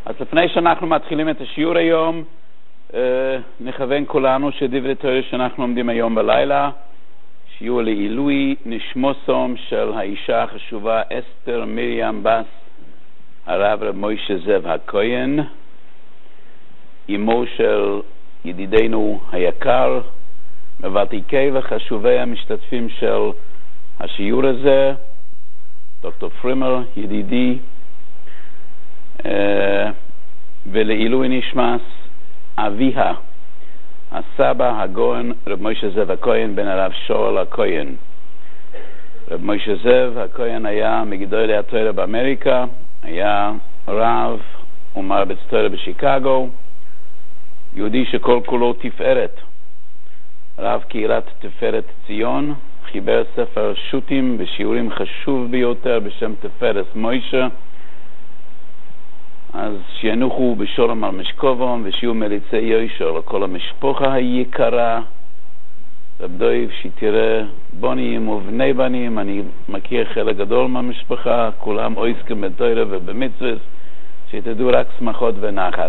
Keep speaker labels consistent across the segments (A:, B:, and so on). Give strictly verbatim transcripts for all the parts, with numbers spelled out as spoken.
A: אז לפני שאנחנו מתחילים את השיעור היום, נכוון כולנו שדברי תורה שאנחנו עומדים היום בלילה, שיעור לעילוי נשמוסום של האישה החשובה אסתר מרים בס הרב רב מוישה זאב הכהן, אמו של ידידנו היקר, מוותיקי וחשובי המשתתפים של השיעור הזה, דוקטור פרימר ידידי, ולעילוי נשמס אביה הסבא הגאון רב מוישה זאב הכהן בן הרב שאול הכהן. רב מוישה זאב הכהן היה מגדולי התורה באמריקה, היה רב ומרבץ תורה בשיקגו, יהודי שכל כולו תפארת, רב קהילת תפארת ציון, חיבר ספר שו"תים ושיעורים חשוב ביותר בשם תפארת מוישה. אז שינוחו בשלום על משכובם ושיהיו מליצי יושר לכל המשפחה היקרה. רב דויב שתראה בונים ובני בנים, אני מכיר חלק גדול מהמשפחה, כולם עוסקים בתורה ובמצוות, שתדעו רק שמחות ונחת.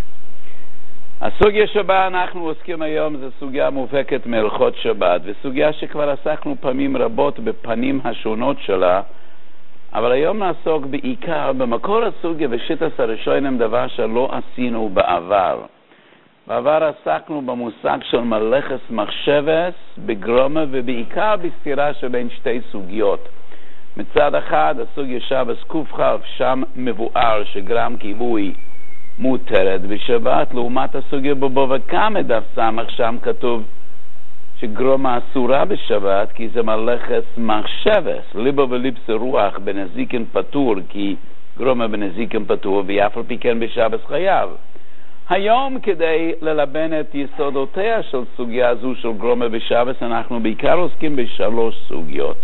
A: הסוגיה שבה אנחנו עוסקים היום זה סוגיה מובהקת מהלכות שבת, וסוגיה שכבר עסקנו פעמים רבות בפנים השונות שלה, אבל היום נעסוק בעיקר במקור הסוגיה ושיטת הראשונים, דבר שלא עשינו בעבר. בעבר עסקנו במושג של מלאכת מחשבת בגרומה, ובעיקר בסתירה שבין שתי סוגיות. מצד אחד הסוגיה שבס קופחב, שם מבואר שגרם כיבוי מותרת בשבת, לעומת הסוגיה בבוא וקמא דף סמך, שם כתוב שגרומה אסורה בשבת כי זה מלאכת מחשבת, ליבו וליבס רוח בנזיקין פטור, כי גרומה בנזיקין פטור ואף על פי כן בשבת חייב. היום כדי ללבן את יסודותיה של סוגיה זו של גרומה בשבת, אנחנו בעיקר עוסקים בשלוש סוגיות,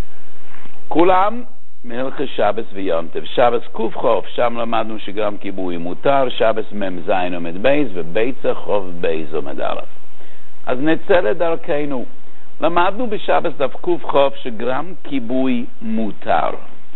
A: כולם מהלכת שבת ויום טוב. שבת קופחוב, שם למדנו שגרם כיבוי מותר, שבת מם זין עומד בייז וביצה חוב בייז עומד א'. אז נצא לדרכנו. למדנו בשבת דף קופחוב שגרם כיבוי מותר,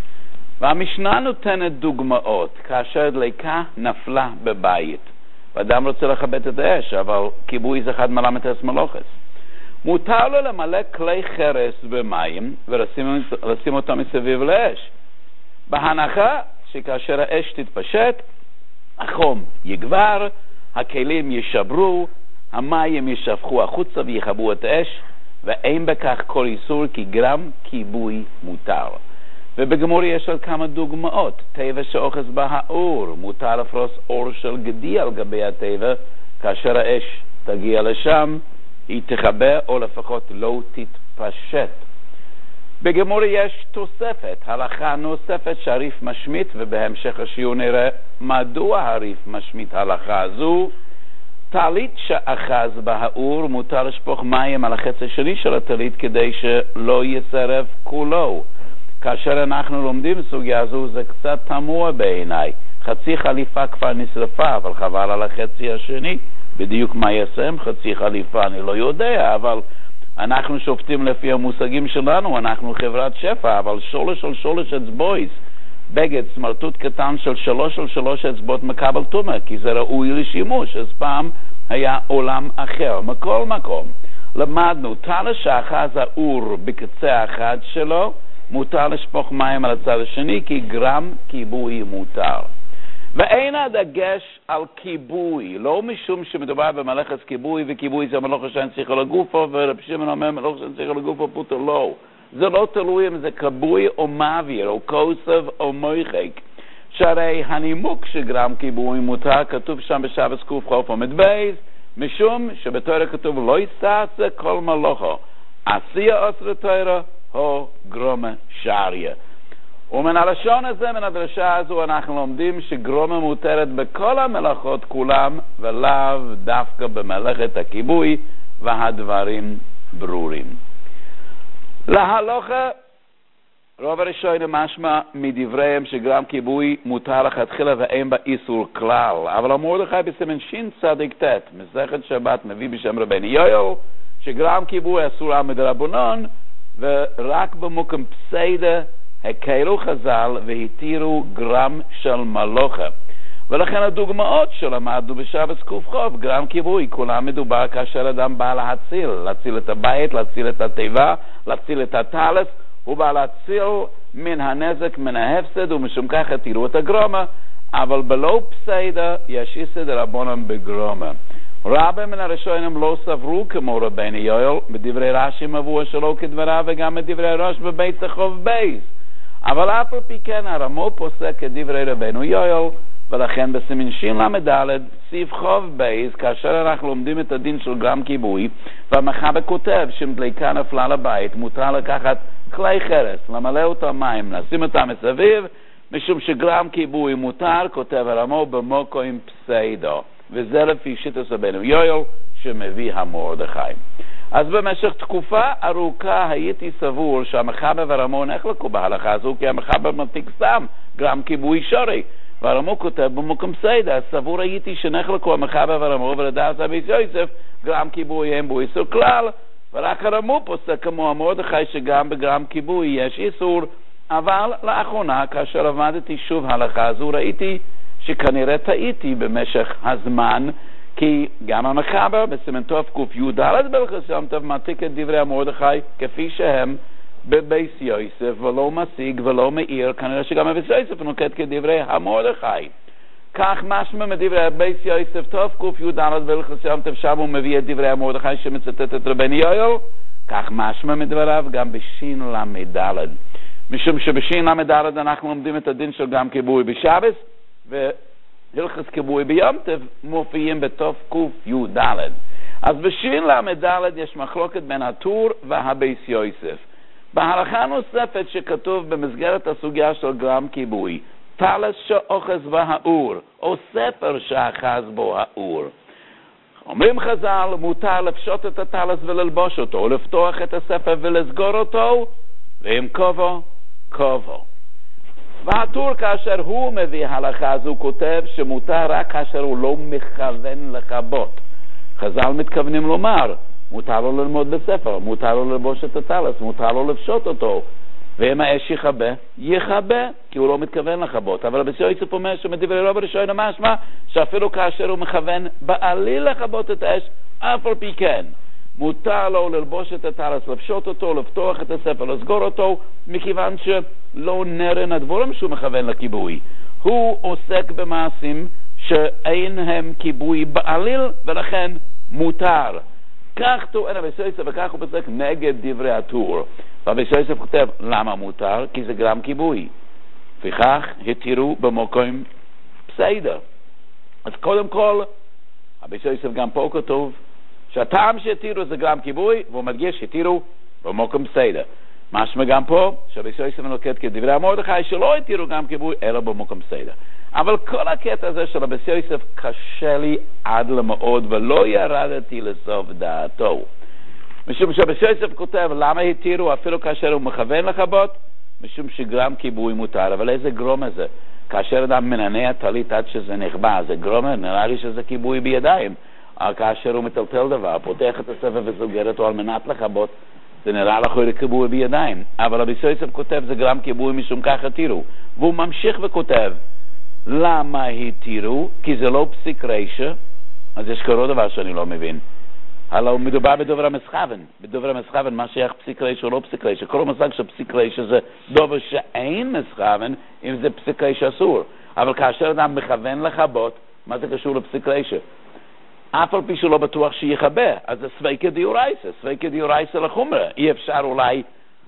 A: והמשנה נותנת דוגמאות כאשר דליקה נפלה בבית ואדם רוצה לכבות את האש, אבל כיבוי זה אחד מלמד את מלוכס. מותר לו למלא כלי חרס במים ולשים אותם מסביב לאש, בהנחה שכאשר האש תתפשט החום יגבר, הכלים ישברו, המים ישפכו החוצה ויחבו את האש, ואין בכך כל איסור כי גרם כיבוי מותר. ובגמור יש עוד כמה דוגמאות. טבע שאוחז בה האור, מותר לפרוס אור של גדי על גבי הטבע, כאשר האש תגיע לשם היא תחבא או לפחות לא תתפשט. בגמור יש תוספת, הלכה נוספת שהריף משמיט, ובהמשך השיעור נראה מדוע הריף משמיט הלכה הזו. טלית שאחז בהאור, מותר לשפוך מים על החץ השני של הטלית כדי שלא ישרף כולו. כאשר אנחנו לומדים סוגיה הזו זה קצת תמוה בעיניי, חצי חליפה כבר נשרפה אבל חבל על החצי השני, בדיוק מה יעשה עם חצי חליפה אני לא יודע, אבל אנחנו שופטים לפי המושגים שלנו, אנחנו חברת שפע, אבל שולש על שולש אצבויס, בגד סמרטוט קטן של שלוש על שלוש אצבעות מקבל תומה, כי זה ראוי לשימוש. אז פעם היה עולם אחר. מכל מקום למדנו טל שאחז האור בקצה אחד שלו, מותר לשפוך מים על הצד השני כי גרם כיבוי מותר. ואין הדגש על כיבוי, לא משום שמדובר במלאכת כיבוי, וכיבוי זה מלאכה שאין צריך לגופו, ורב שמעון אומר מלאכה שאין צריך לגופו פוטר לא. זה לא תלוי אם זה כיבוי או מעביר או כוסף או מויחק, שהרי הנימוק שגרם כיבוי מותר כתוב שם בשבת קופחוב עומד בייז, משום שבתורה כתוב לא יעשה כל מלאכה עשייה אסר תורה או גרומה שעריה. ומן הלשון הזה, מן הדרשה הזו, אנחנו לומדים שגרומה מותרת בכל המלאכות כולם, ולאו דווקא במלאכת הכיבוי, והדברים ברורים. להלוכה, רוב הראשונים משמע מדבריהם שגרם כיבוי מותר לכתחילה ואין בה איסור כלל. אבל מרדכי בסימן שין צדיק ת' מסכת שבת מביא בשם רבנו יואל שגרם כיבוי אסורה מדרבנן, ורק במוקם פסיידה הקלו חז"ל והתירו גרם של מלוכה. ולכן הדוגמאות שלמדנו בשבס ק"ח, גרם כיבוי, כולם מדובר כאשר אדם בא להציל, להציל את הבית, להציל את התיבה, להציל את הטלס, הוא בא להציל מן הנזק, מן ההפסד, ומשום כך תראו את הגרומה, אבל בלא פסיידה יש איסא דרבנן בגרומה. רבי מן הראשונים לא סברו כמו רבנו יואל, בדברי רש"י מבוא שלו כדבריו וגם בדברי ראש בבית חוב בייס. אבל אף על פי כן הרמו פוסק כדברי רבנו יואל, ולכן בסימן שין למדלת, סעיף חוב בייס, כאשר אנחנו לומדים את הדין של גרם כיבוי, והמחבר כותב שאם דליקה נפלה לבית, מותר לקחת כלי חרס, למלא אותם מים, לשים אותם מסביב, משום שגרם כיבוי מותר, כותב הרמו במוקוים פסיידו. וזה לפי שיטת רבנו יואל שמביא המרדכי. אז במשך תקופה ארוכה הייתי סבור שהמחבר והרמו נחלקו בהלכה הזו, כי המחבר מתיק סתם גרם כיבוי שורי, והרמו כותב במוקם פסיידה. אז סבור הייתי שנחלקו המחבר והרמו, ולדעת רבי יוסף גרם כיבוי אין בו איסור כלל, ורק הרמו פוסק כמו המרדכי שגם בגרם כיבוי יש איסור. אבל לאחרונה כאשר למדתי שוב הלכה הזו ראיתי שכנראה טעיתי במשך הזמן, כי גם המחבר בסימן תק"ד בהלכות יום טוב מעתיק את דברי המרדכי כפי שהם בבייס יוסף, ולא משיג ולא מאיר, כנראה שגם בבייס יוסף נוקט כדברי המרדכי. כך משמע מדברי בייס יוסף תק"ד בהלכות יום טוב, שם הוא מביא את דברי המרדכי שמצטט את רבנו יואל, כך משמע מדבריו גם בשין למדלת. משום שבשין למדלת אנחנו לומדים את הדין של גם כיבוי בשבס, והלכות כיבוי ביום טוב מופיעים בתק"ד. אז בשין למדלת יש מחלוקת בין הטור והבייס יוסף. בהלכה נוספת שכתוב במסגרת הסוגיה של גרם כיבוי, טלס שאוחז והאור, או ספר שאחז בו האור. אומרים חז"ל, מותר לפשוט את הטלס וללבוש אותו, או לפתוח את הספר ולסגור אותו, ואם כובו, כובו. והטור כאשר הוא מביא הלכה הזו כותב שמותר רק כאשר הוא לא מכוון לכבות. חז"ל מתכוונים לומר, מותר לו ללמוד בספר, מותר לו ללבוש את הטלס, מותר לו לפשוט אותו, ואם האש יכבה, יכבה, כי הוא לא מתכוון לכבות. אבל רבי יוסף אומר שמדברי רב ראשון משמע שאפילו כאשר הוא מכוון בעליל לכבות את האש, אף על פי כן מותר לו ללבוש את הטלס, לפשוט אותו, לפתוח את הספר, לסגור אותו, מכיוון שלא נרן הדבורם שהוא מכוון לכיבוי. הוא עוסק במעשים שאין הם כיבוי בעליל, ולכן מותר. כך טוען רבי יוסף, וכך הוא פוסק נגד דברי הטור. רבי יוסף כותב, למה מותר? כי זה גרם כיבוי. וכך התירו במוקם פסיידה. אז קודם כל, רבי יוסף גם פה כתוב, שהטעם שהתירו זה גרם כיבוי, והוא מדגיש שהתירו במוקם פסיידה. משמע גם פה, שרבי יוסף נוקט כדברי המרדכי, שלא התירו גרם כיבוי, אלא במוקם פסיידה. אבל כל הקטע הזה של רבי יוסף קשה לי עד למאוד, ולא ירדתי לסוף דעתו. משום שרבי יוסף כותב, למה התירו אפילו כאשר הוא מכוון לכבות? משום שגרם כיבוי מותר. אבל איזה גרום הזה? כאשר אדם מנענע טלית עד שזה נכבה, זה גרום, נראה לי שזה כיבוי בידיים. כאשר הוא מטלטל דבר, פותח את הספר וסוגר אותו על מנת לכבות, זה נראה לך כיבוי בידיים. אבל רבי יוסף כותב, זה גרם כיבוי משום כך התירו. והוא ממשיך וכותב, למה התירו? כי זה לא פסיק רשע. אז יש קרוא דבר שאני לא מבין. הלוא מדובר בדובר המסכוון. בדובר המסכוון, מה שייך פסיק רשע או לא פסיק רשע? כל המושג שפסיק רשע זה דובר שאין מסכוון, אם זה פסיק רשע אסור. אבל כאשר אדם מכוון לכבות, מה זה קשור לפסיק רשע? אף על פי שלא בטוח שיחבה, אז זה סוויקה דיורייסה, סוויקה דיורייסה לחומרה. אי אפשר אולי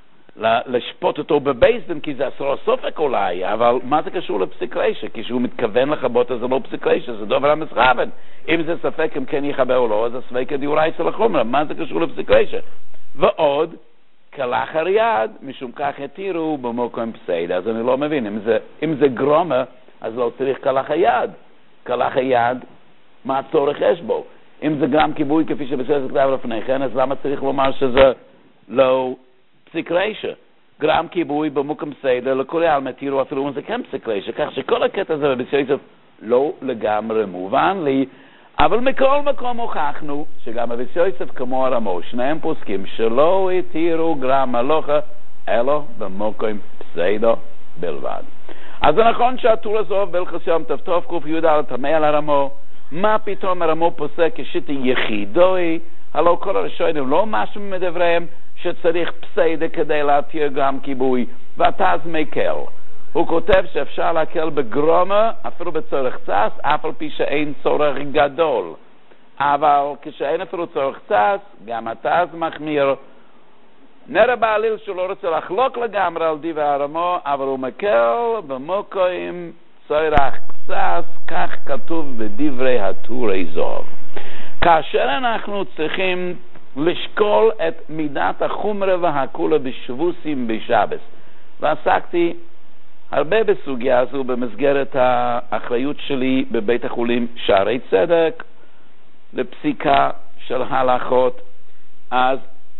A: לשפוט אותו בבייסדן, כי זה אסור סופק אולי, אבל מה זה קשור לפסיק רשע? כי שהוא מתכוון לחבות, אז זה לא פסיק רשע, זה דובר המסכוון. אם זה ספק אם כן יחבה או לא, אז זה סוויקה דיורייסה לחומרה. מה זה קשור לפסיק רשע? ועוד, כלאחר יד, משום כך התירו במוקם פסיידה. אז אני לא מבין, אם זה, אם זה גרומה, אז לא צריך כלאחר יד. כלאחר יד, מה הצורך יש בו? אם זה גם כיבוי כפי שבסדר כתב לפני כן, אז למה צריך לומר שזה לא פסיק רשע? גרם כיבוי במוקם פסיידה, לכל העלמא התירו אפילו אם זה כן פסיק רשע, כך שכל הקטע הזה בסדר לא לגמרי מובן לי, אבל מכל מקום הוכחנו שגם בסדר כמו הרמו, שניהם פוסקים שלא התירו גרם מלוכה, אלא במוקם פסיידה בלבד. אז זה נכון שהטור הזוב בלכס יום טוב טוב קוף יהודה על תמה על הרמו, מה פתאום הרמו פוסק כשיטי יחידוי, הלא כל הראשונים לא משהו מדבריהם שצריך פסיידה כדי להתיר גם כיבוי, ואתה אז מקל. הוא כותב שאפשר להקל בגרומה, אפילו בצורך צס, אף על פי שאין צורך גדול. אבל כשאין אפילו צורך צס, גם אתה אז מחמיר. נראה בעליל שהוא לא רוצה לחלוק לגמרי על דיבר הרמו, אבל הוא מקל במוקוים צורך צס, כך כתוב בדברי הטורי זוב. כאשר אנחנו צריכים לשקול את מידת החומרה והקולה בשבוסים בשבס, ועסקתי הרבה בסוגיה הזו במסגרת האחריות שלי בבית החולים שערי צדק לפסיקה של הלכות. אז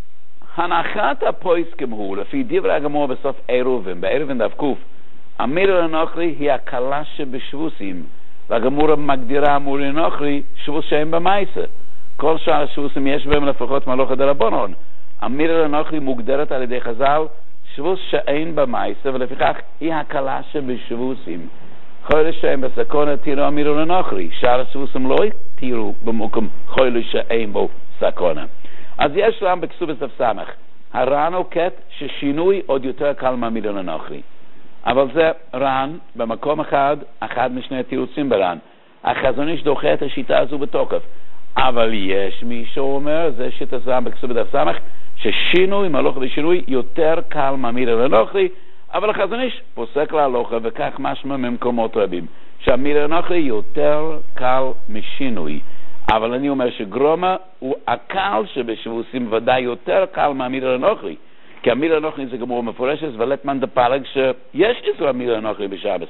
A: הנחת הפויסקים הוא לפי דברי הגמור בסוף עירובין, בעירובין דף קוף, אמיר לנוכרי היא הקלה שבשבוסים, והגמור מגדירה אמור לנוכרי שבוס שהם במייסה. כל שאר השבוסים יש בהם לפחות מלוכת דרבנון. אמיר לנוכרי מוגדרת על ידי חז"ל שבוס שאין במייסה, ולפיכך היא הקלה שבשבוסים. חולי שהם בסכונה תירו אמירו לנוכרי, שאר השבוסים לא תירו במקום חולי שאין בו סכונה. אז יש להם בכסובס דף סמך, הר"ן עוקט ששינוי עוד יותר קל מאמירו לנוכרי. אבל זה ר"ן במקום אחד, אחד משני התירוצים בר"ן. החזון איש דוחה את השיטה הזו בתוקף. אבל יש מי שאומר, זה שיטה זרם בכסובס דף סמך, ששינוי מלוך ושינוי יותר קל מאמירו לנוכרי, אבל החזון איש פוסק להלוכה, וכך משמע ממקומות רבים, שאמירו לנוכרי יותר קל משינוי. אבל אני אומר שגרומה הוא הקל שבשבוסים ודאי יותר קל מאמירו לנוכרי, כי אמירו לנוכרי זה גמור מפורשת ולטמן דפלג שיש איסור אמירו לנוכרי בשבס.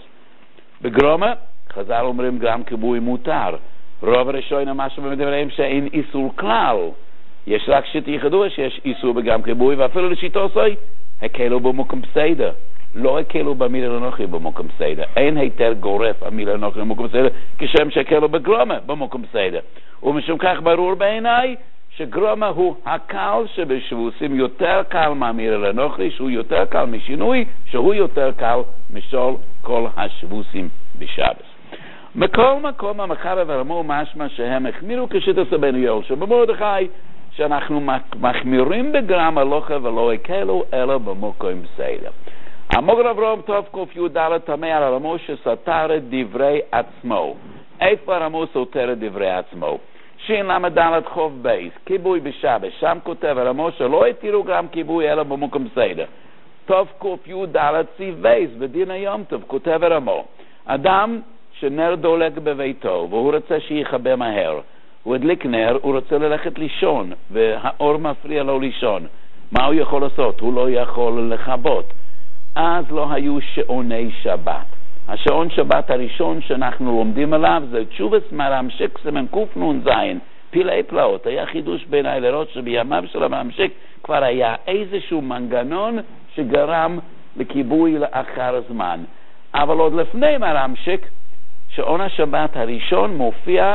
A: בגרומה חז"ל אומרים גם כיבוי מותר. רוב הראשונים משהו במדבריהם שאין איסור כלל, יש רק שיטה יחדוע שיש איסור בגם כיבוי, ואפילו לשיטו סוי הקלו במוקם פסיידה, לא הקלו באמירו לנוכרי במוקם פסיידה. אין היתר גורף אמירו לנוכרי במוקם פסיידה כשם שהקלו בגרומה במוקם פסיידה. ומשום כך ברור בעיניי שגרומה הוא הקל שבשבוסים יותר קל מאמירו לנוכרי, שהוא יותר קל משינוי, שהוא יותר קל משול כל השבוסים בשבס. מכל מקום המחבר והרמו משמע שהם החמירו כשיטה סבנו יולשו במרדכי, שאנחנו מחמירים בגרם הלוכה ולא הקלו אלא במוקם פסיידה. המוגר אברהם טוב קוף יהודה תמה על הרמו שסתר את דברי עצמו. איפה הרמו סותר את דברי עצמו? שין למדלת חוב בייס, כיבוי בשבש, שם כותב הרמו שלא התירו גם כיבוי אלא במוקם פסיידה. טוב קוף יהודה ציב בייס, בדין היום טוב כותב הרמו. אדם שנר דולק בביתו והוא רוצה שיחבא מהר, הוא הדליק נר, הוא רוצה ללכת לישון והאור מפריע לו לישון. מה הוא יכול לעשות? הוא לא יכול לחבות. אז לא היו שעוני שבת. השעון שבת הראשון שאנחנו לומדים עליו זה תשובס מרמשק סמן קוף נון זין, פילי פלאות. היה חידוש בעיניי לראות שבימיו של המרמשק כבר היה איזשהו מנגנון שגרם לכיבוי לאחר זמן. אבל עוד לפני מרמשק, שעון השבת הראשון מופיע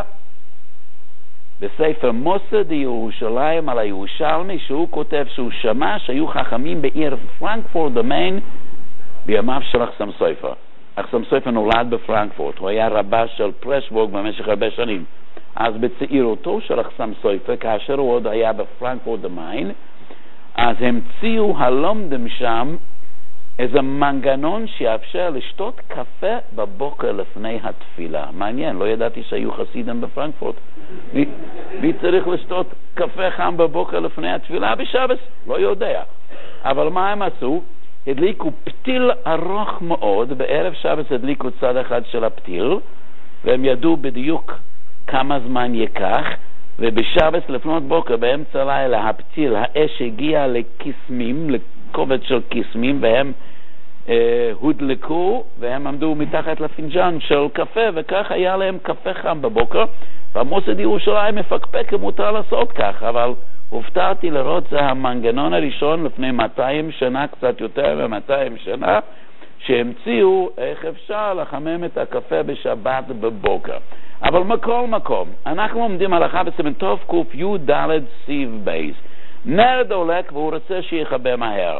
A: בספר מוסד ירושלים על הירושלמי, שהוא כותב שהוא שמע שהיו חכמים בעיר פרנקפורט דמיין בימיו של אחסם סופר. אחסם סופר נולד בפרנקפורט, הוא היה רבה של פרשבורג במשך הרבה שנים. אז בצעירותו של אחסם סופר, כאשר הוא עוד היה בפרנקפורט דמיין, אז המציאו הלומדים שם איזה מנגנון שיאפשר לשתות קפה בבוקר לפני התפילה. מעניין, לא ידעתי שהיו חסידים בפרנקפורט. מי, מי צריך לשתות קפה חם בבוקר לפני התפילה בשבס? לא יודע. אבל מה הם עשו? הדליקו פתיל ארוך מאוד, בערב שבס הדליקו צד אחד של הפתיל, והם ידעו בדיוק כמה זמן ייקח, ובשבס לפנות בוקר באמצע לילה הפתיל, האש הגיע לקסמים, לקובץ של קסמים, והם אה, הודלקו, והם עמדו מתחת לפינג'אן של קפה, וכך היה להם קפה חם בבוקר. והמוסד ירושלים מפקפק מותר לעשות כך, אבל הופתעתי לראות זה המנגנון הראשון לפני מאתיים שנה, קצת יותר מ-מאתיים שנה, שהמציאו איך אפשר לחמם את הקפה בשבת בבוקר. אבל מכל מקום, אנחנו עומדים הלכה בסימן טוב קוף י' ד' סיב בייס. נר דולק והוא רוצה שיחבא מהר.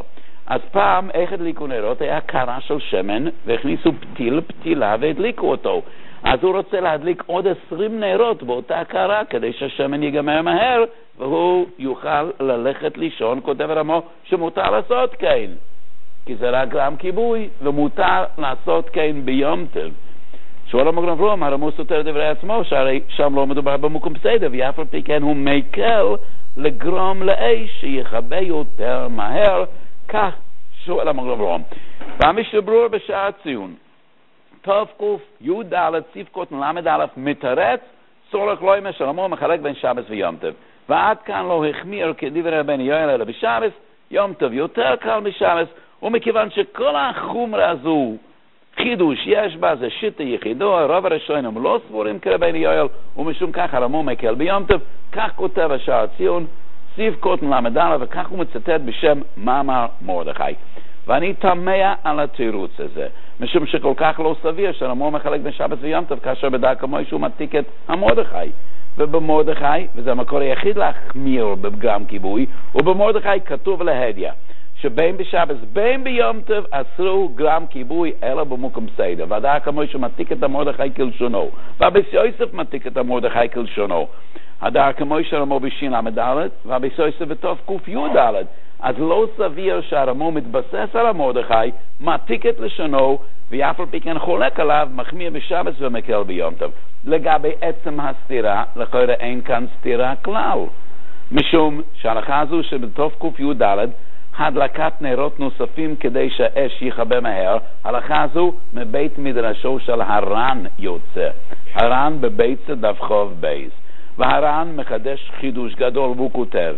A: אז פעם איך הדליקו נרות? היה קרה של שמן והכניסו פתיל, פתילה והדליקו אותו. אז הוא רוצה להדליק עוד עשרים נרות באותה קרה כדי שהשמן ייגמר מהר והוא יוכל ללכת לישון. כותב הרמו שמותר לעשות כן, כי זה רק גרם כיבוי ומותר לעשות כן ביום טוב. שואל המגן אברהם, הרמו סותר דברי עצמו, שהרי שם לא מדובר במקום בסדר, ואף על פי כן הוא מקל לגרום לאש שיכבה יותר מהר. כך שואל המגן אברהם. והמשנה ברורה בשער ציון תוף קוף יוד ד' ציפקות למד א' מתרץ צורך לא ימש הרמו מחלק בין שבס ויום טוב, ועד כאן לא החמיר כדברי רבנו יואל אלא בשבס, יום טוב יותר קל משבס, ומכיוון שכל החומרה הזו חידוש יש בה, זה שיטה יחידו, הרוב הראשון הם לא סבורים כרבנו יואל, ומשום כך הרמו מקל ביום טוב. כך כותב השער ציון סיב קוטן למד א', וכך הוא מצטט בשם מאמר מרדכי. ואני תמה על התירוץ הזה, משום שכל כך לא סביר שהרמו מחלק בין שבת ויום טוב, כאשר בדרך כמו שהוא מתיק את המרדכי. ובמרדכי, וזה המקור היחיד להחמיר בפגם כיבוי, ובמרדכי כתוב להדיה שבין בשבת בין ביום טוב אסרו גרם כיבוי אלא במקום סדר, והדרך כמו שהוא מתיק את המרדכי כלשונו, והבית יוסף מתיק את המרדכי כלשונו. הדרך כמו שהרמו בשין למד א' והבית יוסף בתוף קוף יוד ד'. אז לא סביר שהרמו מתבסס על המרדכי, מתיק את לשונו, ואף על פי כן חולק עליו, מחמיר בשבת ומקל ביום טוב. לגבי עצם הסתירה, לכאורה אין כאן סתירה כלל, משום שההלכה הזו שבתוף קוף יוד ד' הדלקת נרות נוספים כדי שהאש יכבה מהר, ההלכה הזו מבית מדרשו של הר"ן יוצא. הר"ן בבית דף חוב בייס, והר"ן מחדש חידוש גדול והוא כותב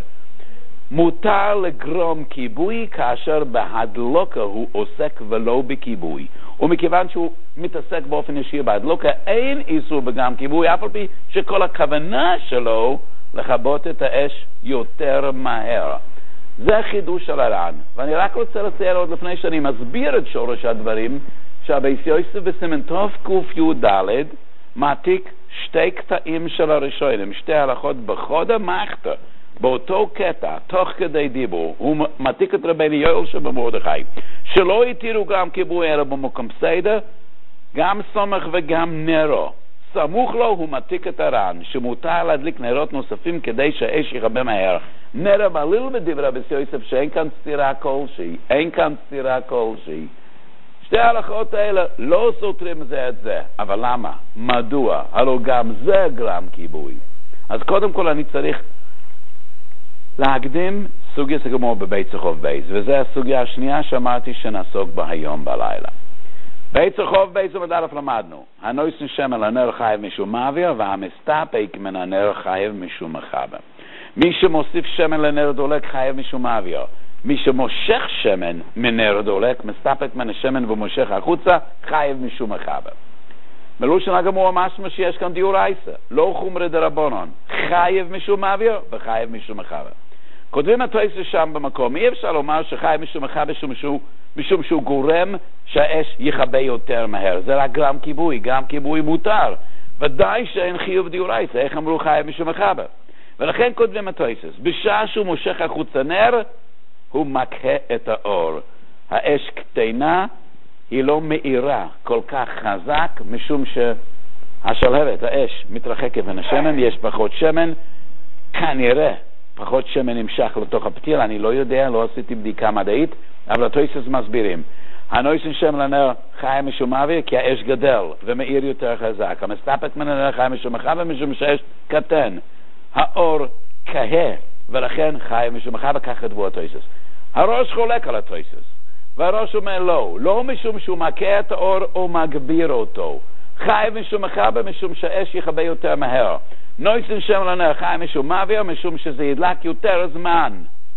A: מותר לגרום כיבוי כאשר בהדלוקה הוא עוסק ולא בכיבוי, ומכיוון שהוא מתעסק באופן ישיר בהדלוקה אין איסור בגרם כיבוי, אף על פי שכל הכוונה שלו לכבות את האש יותר מהר. זה חידוש של הר"ן. ואני רק רוצה לציין עוד לפני שאני מסביר את שורש הדברים, שהבית יוסף בסימן תוף קוף יוד ד' מעתיק שתי קטעים של הראשונים, שתי הלכות בחוד המחתא, באותו קטע, תוך כדי דיבור, הוא מעתיק את רבנו יואל שבמרדכי, שלא יתירו גם כיבוי אלא במקום סדר, גם סומך וגם נרו. סמוך לו הוא מעתיק את הר"ן, שמותר להדליק נרות נוספים כדי שהאש יכבה מהר. נרו מעליל בדברי רבי יוסף שאין כאן סתירה כלשהי, אין כאן סתירה כלשהי. שתי ההלכות האלה לא סותרים זה את זה, אבל למה? מדוע? הלוא גם זה גרם כיבוי. אז קודם כל אני צריך להקדים סוגיה שגמור בבית צחוב בייס, וזו הסוגיה השנייה שאמרתי שנעסוק בה היום בלילה. בית צחוב בייס ומדלף למדנו, הנויסן שמן לנר חייב משום מעביר, והמסתפק מן הנר חייב משום מחבר. מי שמוסיף שמן לנר דולק חייב משום מעביר. מי שמושך שמן מנר דולק, מסתפק מן השמן ומושך החוצה, חייב משום מחבר. מלושן הגמור משמע שיש כאן דיורייסה, לא חומרי דרבנן, חייב משום מעביר וחייב משום מחבר. כותבים התוספות שם במקום, אי אפשר לומר שחייב משום מחבר משום, משום שהוא גורם שהאש יכבה יותר מהר. זה רק גרם כיבוי, גרם כיבוי מותר. ודאי שאין חיוב דיורייסה, איך אמרו חייב משום מחבר? ולכן כותבים התוספות, בשעה שהוא מושך החוצה נר, הוא מקהה את האור. האש קטנה, היא לא מאירה כל כך חזק, משום שהשלהבת, האש מתרחקת מן השמן, יש פחות שמן, כנראה פחות שמן נמשך לתוך הפתיל, אני לא יודע, לא עשיתי בדיקה מדעית, אבל התוספות מסבירים. הנויסן שמן לנר חי משום מעביר, כי האש גדל ומאיר יותר חזק. המסתפק מן הנר חי משום מחבר, משום שהאש קטן. האור כהה, ולכן חי משום מחבר, כך כתבו התוספות. הראש חולק על התוספות. והראש אומר לא, לא משום שהוא מכה את האור או מגביר אותו. חייב משום מחבר, משום שהאש יכבה יותר מהר. נויסן שם לנר חייב משום מעביר, משום שזה ידלק יותר זמן.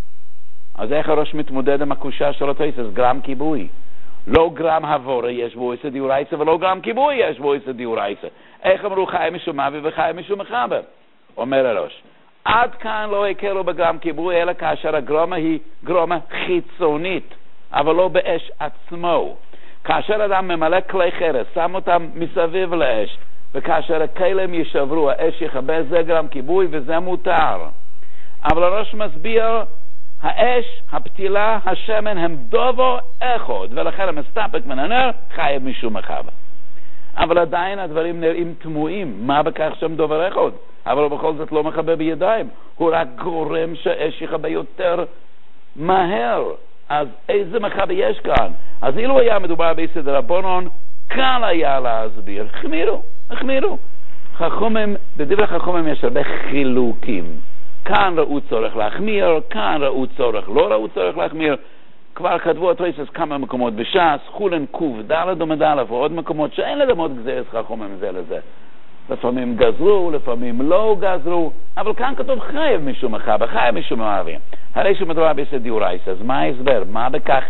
A: אז איך הראש מתמודד עם הקושה של התוספות? גרם כיבוי. לא גרם הבורה יש בו איסא דיורייסה, ולא גרם כיבוי יש בו איסא דיורייסה. איך אמרו חייב משום מעביר וחייב משום מחבר? אומר הראש. עד כאן לא הקלו בגרם כיבוי, אלא כאשר הגרומה היא גרומה חיצונית, אבל לא באש עצמו. כאשר אדם ממלא כלי חרס, שם אותם מסביב לאש, וכאשר הכלים ישברו, האש יכבה, זה גרם כיבוי וזה מותר. אבל הראש מסביר, האש, הפתילה, השמן הם דובו אחד, ולכן המסתפק מן הנר חייב משום מחבה. אבל עדיין הדברים נראים תמוהים, מה בכך שם דובר אחד? אבל בכל זאת לא מחבה בידיים, הוא רק גורם שהאש יכבה יותר מהר. אז איזה מחבה יש כאן? אז אילו היה מדובר ביסוד רבונון, קל היה להסביר, חמירו, החמירו. חכמים, בדברי חכמים יש הרבה חילוקים. כאן ראו צורך להחמיר, כאן ראו צורך, לא ראו צורך להחמיר. כבר כתבו התוספות כמה מקומות בש"ס, חולן קוף, ד' עמוד א' ועוד מקומות שאין לדמות גזירת חכמים זה לזה. לפעמים גזרו, לפעמים לא גזרו, אבל כאן כתוב חייב משום מחבה, חייב משום מערבים. הרי שמדובר ביסוד דאורייתא, אז מה ההסבר? מה בכך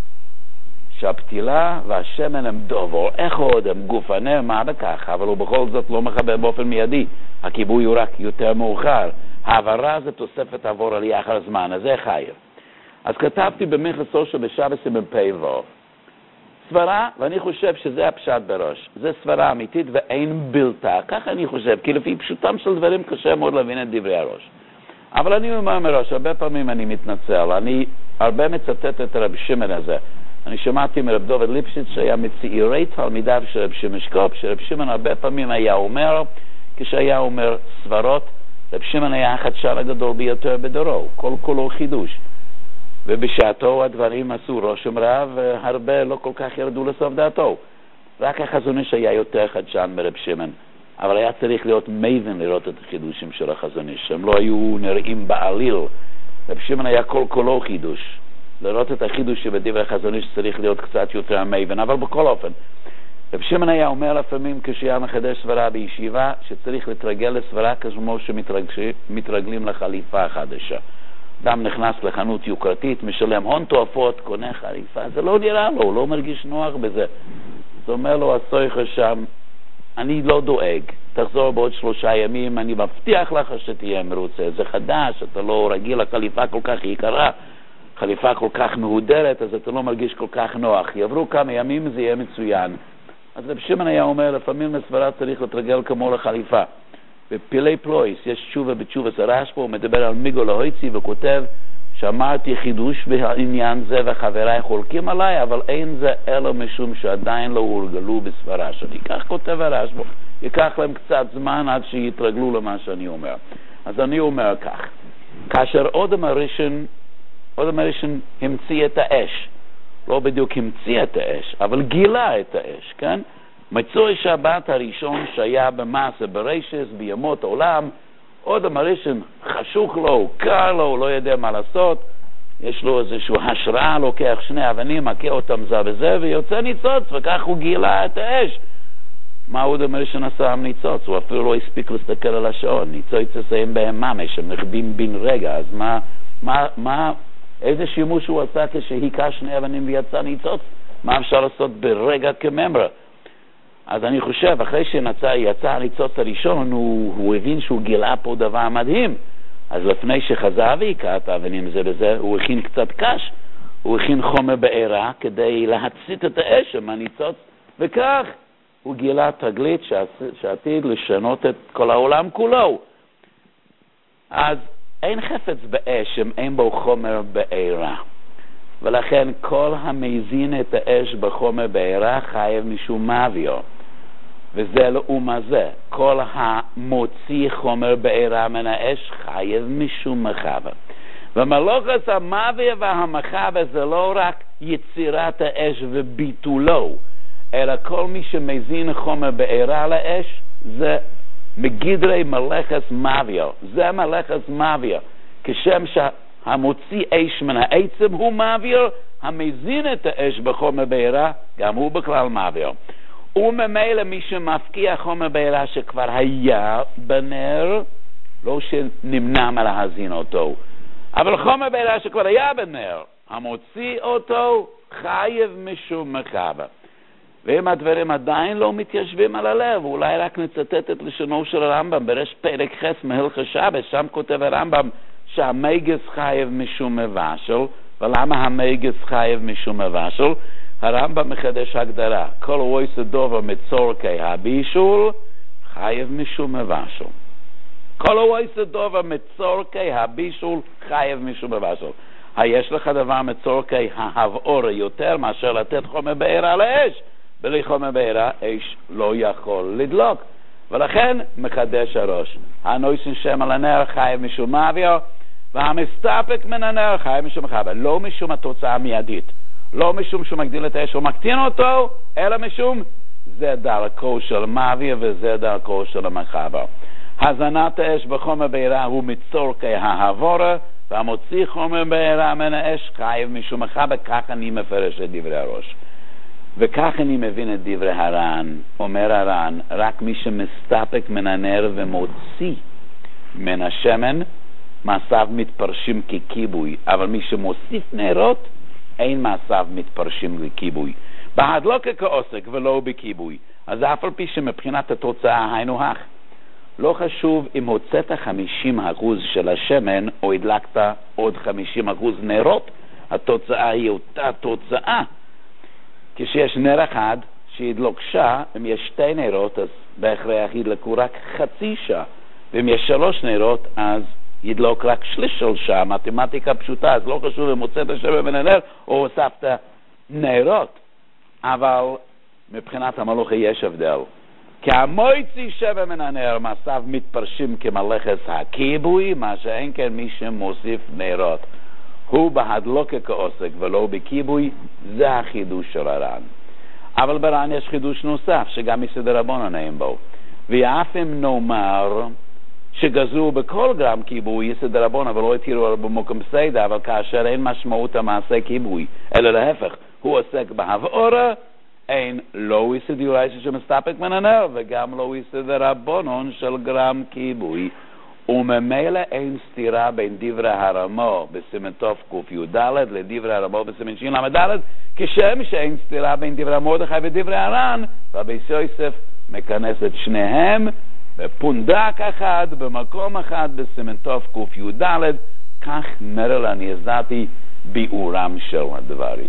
A: שהפתילה והשמן הם דובר אחד, הם גוף הנר, מה בכך? אבל הוא בכל זאת לא מחבר באופן מיידי, הכיבוי הוא רק יותר מאוחר. העברה זה תוספת עבור על יחר הזמן, אז זה חייב. אז כתבתי במכסו שבשבס עם פ"ו סברה, ואני חושב שזה הפשט בראש. זה סברה אמיתית ואין בלתה, ככה אני חושב, כי לפי פשוטם של דברים קשה מאוד להבין את דברי הראש. אבל אני אומר מראש, הרבה פעמים אני מתנצל, אני הרבה מצטט את רב שמעון הזה. אני שמעתי מרב דוד ליפשיץ שהיה מצעירי תלמידיו של רב שמעון שקופ, שרב שמעון הרבה פעמים היה אומר, כשהיה אומר סברות, רב שמעון היה החדשן הגדול ביותר בדורו, כל כולו חידוש. ובשעתו הדברים עשו רושם רב, והרבה לא כל כך ירדו לסוף דעתו. רק החזון איש היה יותר חדשן מרב שמעון, אבל היה צריך להיות מייבן לראות את החידושים של החזון איש, הם לא היו נראים בעליל. רב שמעון היה כל כולו חידוש. לראות את החידוש שבדברי החזון איש צריך להיות קצת יותר מייבן, אבל בכל אופן, רב שמעון היה אומר לפעמים כשהיה מחדש סברה בישיבה, שצריך להתרגל לסברה כמו שמתרגלים לחליפה חדשה. אדם נכנס לחנות יוקרתית, משלם הון תועפות, קונה חליפה, זה לא נראה לו, הוא לא מרגיש נוח בזה. זה אומר לו, הסויכה שם, אני לא דואג, תחזור בעוד שלושה ימים, אני מבטיח לך שתהיה מרוצה, זה חדש, אתה לא רגיל לחליפה כל כך יקרה, חליפה כל כך מהודרת, אז אתה לא מרגיש כל כך נוח. יעברו כמה ימים, זה יהיה מצוין. אז רב שמעון היה אומר, לפעמים לסברה צריך להתרגל כמו לחליפה. בפילי פלויס, יש תשובה בתשובה סרש פה, הוא מדבר על מיגו להויצי וכותב שאמרתי חידוש בעניין זה וחבריי חולקים עליי, אבל אין זה אלא משום שעדיין לא הורגלו בסברה שלי. כך כותב הרש פה, ייקח להם קצת זמן עד שיתרגלו למה שאני אומר. אז אני אומר כך, כאשר אודם הראשון, אודם הראשון המציא את האש, לא בדיוק המציא את האש, אבל גילה את האש, כן? מצוי שבת הראשון שהיה במעשה ברשס, בימות העולם, אודם הראשון חשוך לו, קר לו, לא יודע מה לעשות, יש לו איזושהי השראה, לוקח שני אבנים, מכה אותם זה וזה, ויוצא ניצוץ, וכך הוא גילה את האש. מה אודם הראשון עשה עם ניצוץ? הוא אפילו לא הספיק להסתכל על השעון, ניצוץ עושים בהם ממש, הם נחבים בין רגע, אז מה, מה, מה, איזה שימוש הוא עשה כשהיכה שני אבנים ויצא ניצוץ? מה אפשר לעשות ברגע כממרה? אז אני חושב, אחרי שיצא הניצוץ הראשון, הוא, הוא הבין שהוא גילה פה דבר מדהים. אז לפני שחזר והיכה את האבנים זה בזה, הוא הכין קצת קש, הוא הכין חומר בעירה כדי להצית את האש מהניצוץ, וכך הוא גילה תגלית שעתיד לשנות את כל העולם כולו. אז אין חפץ באש אם אין בו חומר בעירה. ולכן כל המזין את האש בחומר בעירה חייב משום מאוויר. וזה לאומה זה. כל המוציא חומר בעירה מן האש חייב משום מחבה. ומלוכת המאוויר והמחבה זה לא רק יצירת האש וביטולו, אלא כל מי שמזין חומר בעירה לאש זה מגדרי מלאכת מאוויר. זה מלאכת מאוויר. כשם שה... המוציא אש מן העצם הוא מעביר, המזין את האש בחומר בעירה, גם הוא בכלל מעביר. וממילא מי שמפקיע חומר בעירה שכבר היה בנר, לא שנמנע מלהזין אותו, אבל חומר בעירה שכבר היה בנר, המוציא אותו חייב משום מחבה. ואם הדברים עדיין לא מתיישבים על הלב, אולי רק נצטט את לשונו של הרמב"ם, ברש פרק חס מהלכות שבת, שם כותב הרמב"ם, שהמייגס חייב משום מבשל. ולמה המייגס חייב משום מבשל? הרמב"ם מחדש הגדרה, כל וויס דובר מצורכי הבישול חייב משום מבשל. כל וויס דובר מצורכי הבישול חייב משום מבשל. היש לך דבר מצורכי ההבעור יותר מאשר לתת חומר בעירה לאש? בלי חומר בעירה, אש לא יכול לדלוק. ולכן מחדש הראש. הנויסן שם על הנר חייב משום מעביר, והמסתפק מן הנר חייב משום מחבר. לא משום התוצאה המיידית. לא משום שהוא מגדיל את האש ומקטין אותו, אלא משום זה דרכו של מעביר וזה דרכו של המחבר. הזנת האש בחומר בעירה הוא מצורכי ההבורה, והמוציא חומר בעירה מן האש חייב משום מחבר. כך אני מפרש את דברי הראש. וכך אני מבין את דברי הר"ן. אומר הר"ן, רק מי שמסתפק מן הנר ומוציא מן השמן, מעשיו מתפרשים ככיבוי, אבל מי שמוסיף נרות, אין מעשיו מתפרשים לכיבוי. בהדלוקה כעוסק ולא בכיבוי. אז אף על פי שמבחינת התוצאה היינו הך. לא חשוב אם הוצאת חמישים אחוז של השמן או הדלקת עוד חמישים אחוז נרות, התוצאה היא אותה תוצאה. כשיש נר אחד שידלוק שעה, אם יש שתי נרות אז בהכרח ידלקו רק חצי שעה, ואם יש שלוש נרות אז ידלוק רק שליש של שעה. מתמטיקה פשוטה, אז לא חשוב אם הוצאת השמן מן הנר או הוספת נרות, אבל מבחינת המלוכה יש הבדל. כי המויצי שמן מן הנר מעשיו מתפרשים כמלאכת הכיבוי, מה שאין כן מי שמוסיף נרות. הוא בהדלוקה כעוסק ולא בכיבוי. זה החידוש של הר"ן. אבל בר"ן יש חידוש נוסף שגם מסדר רבנן אין בו. ואף אם נאמר שגזרו בכל גרם כיבוי יסדר רבנן ולא התירו במקום סדר, אבל כאשר אין משמעות המעשה כיבוי, אלא להפך, הוא עוסק בהבעורה, אין לא יסדר רייסה שמסתפק מן הנר, וגם לא יסדר רבנן של גרם כיבוי. וממילא אין סתירה בין דברי הרמו בסימן תוף קי"ד לדברי הרמו בסימן שין למד, כשם שאין סתירה בין דברי מרדכי ודברי הר"ן, רבי יוסף מכנס את שניהם בפונדק אחד במקום אחד בסימן תוף קי"ד. כך מרל אני יזדתי ביאורם של הדברים.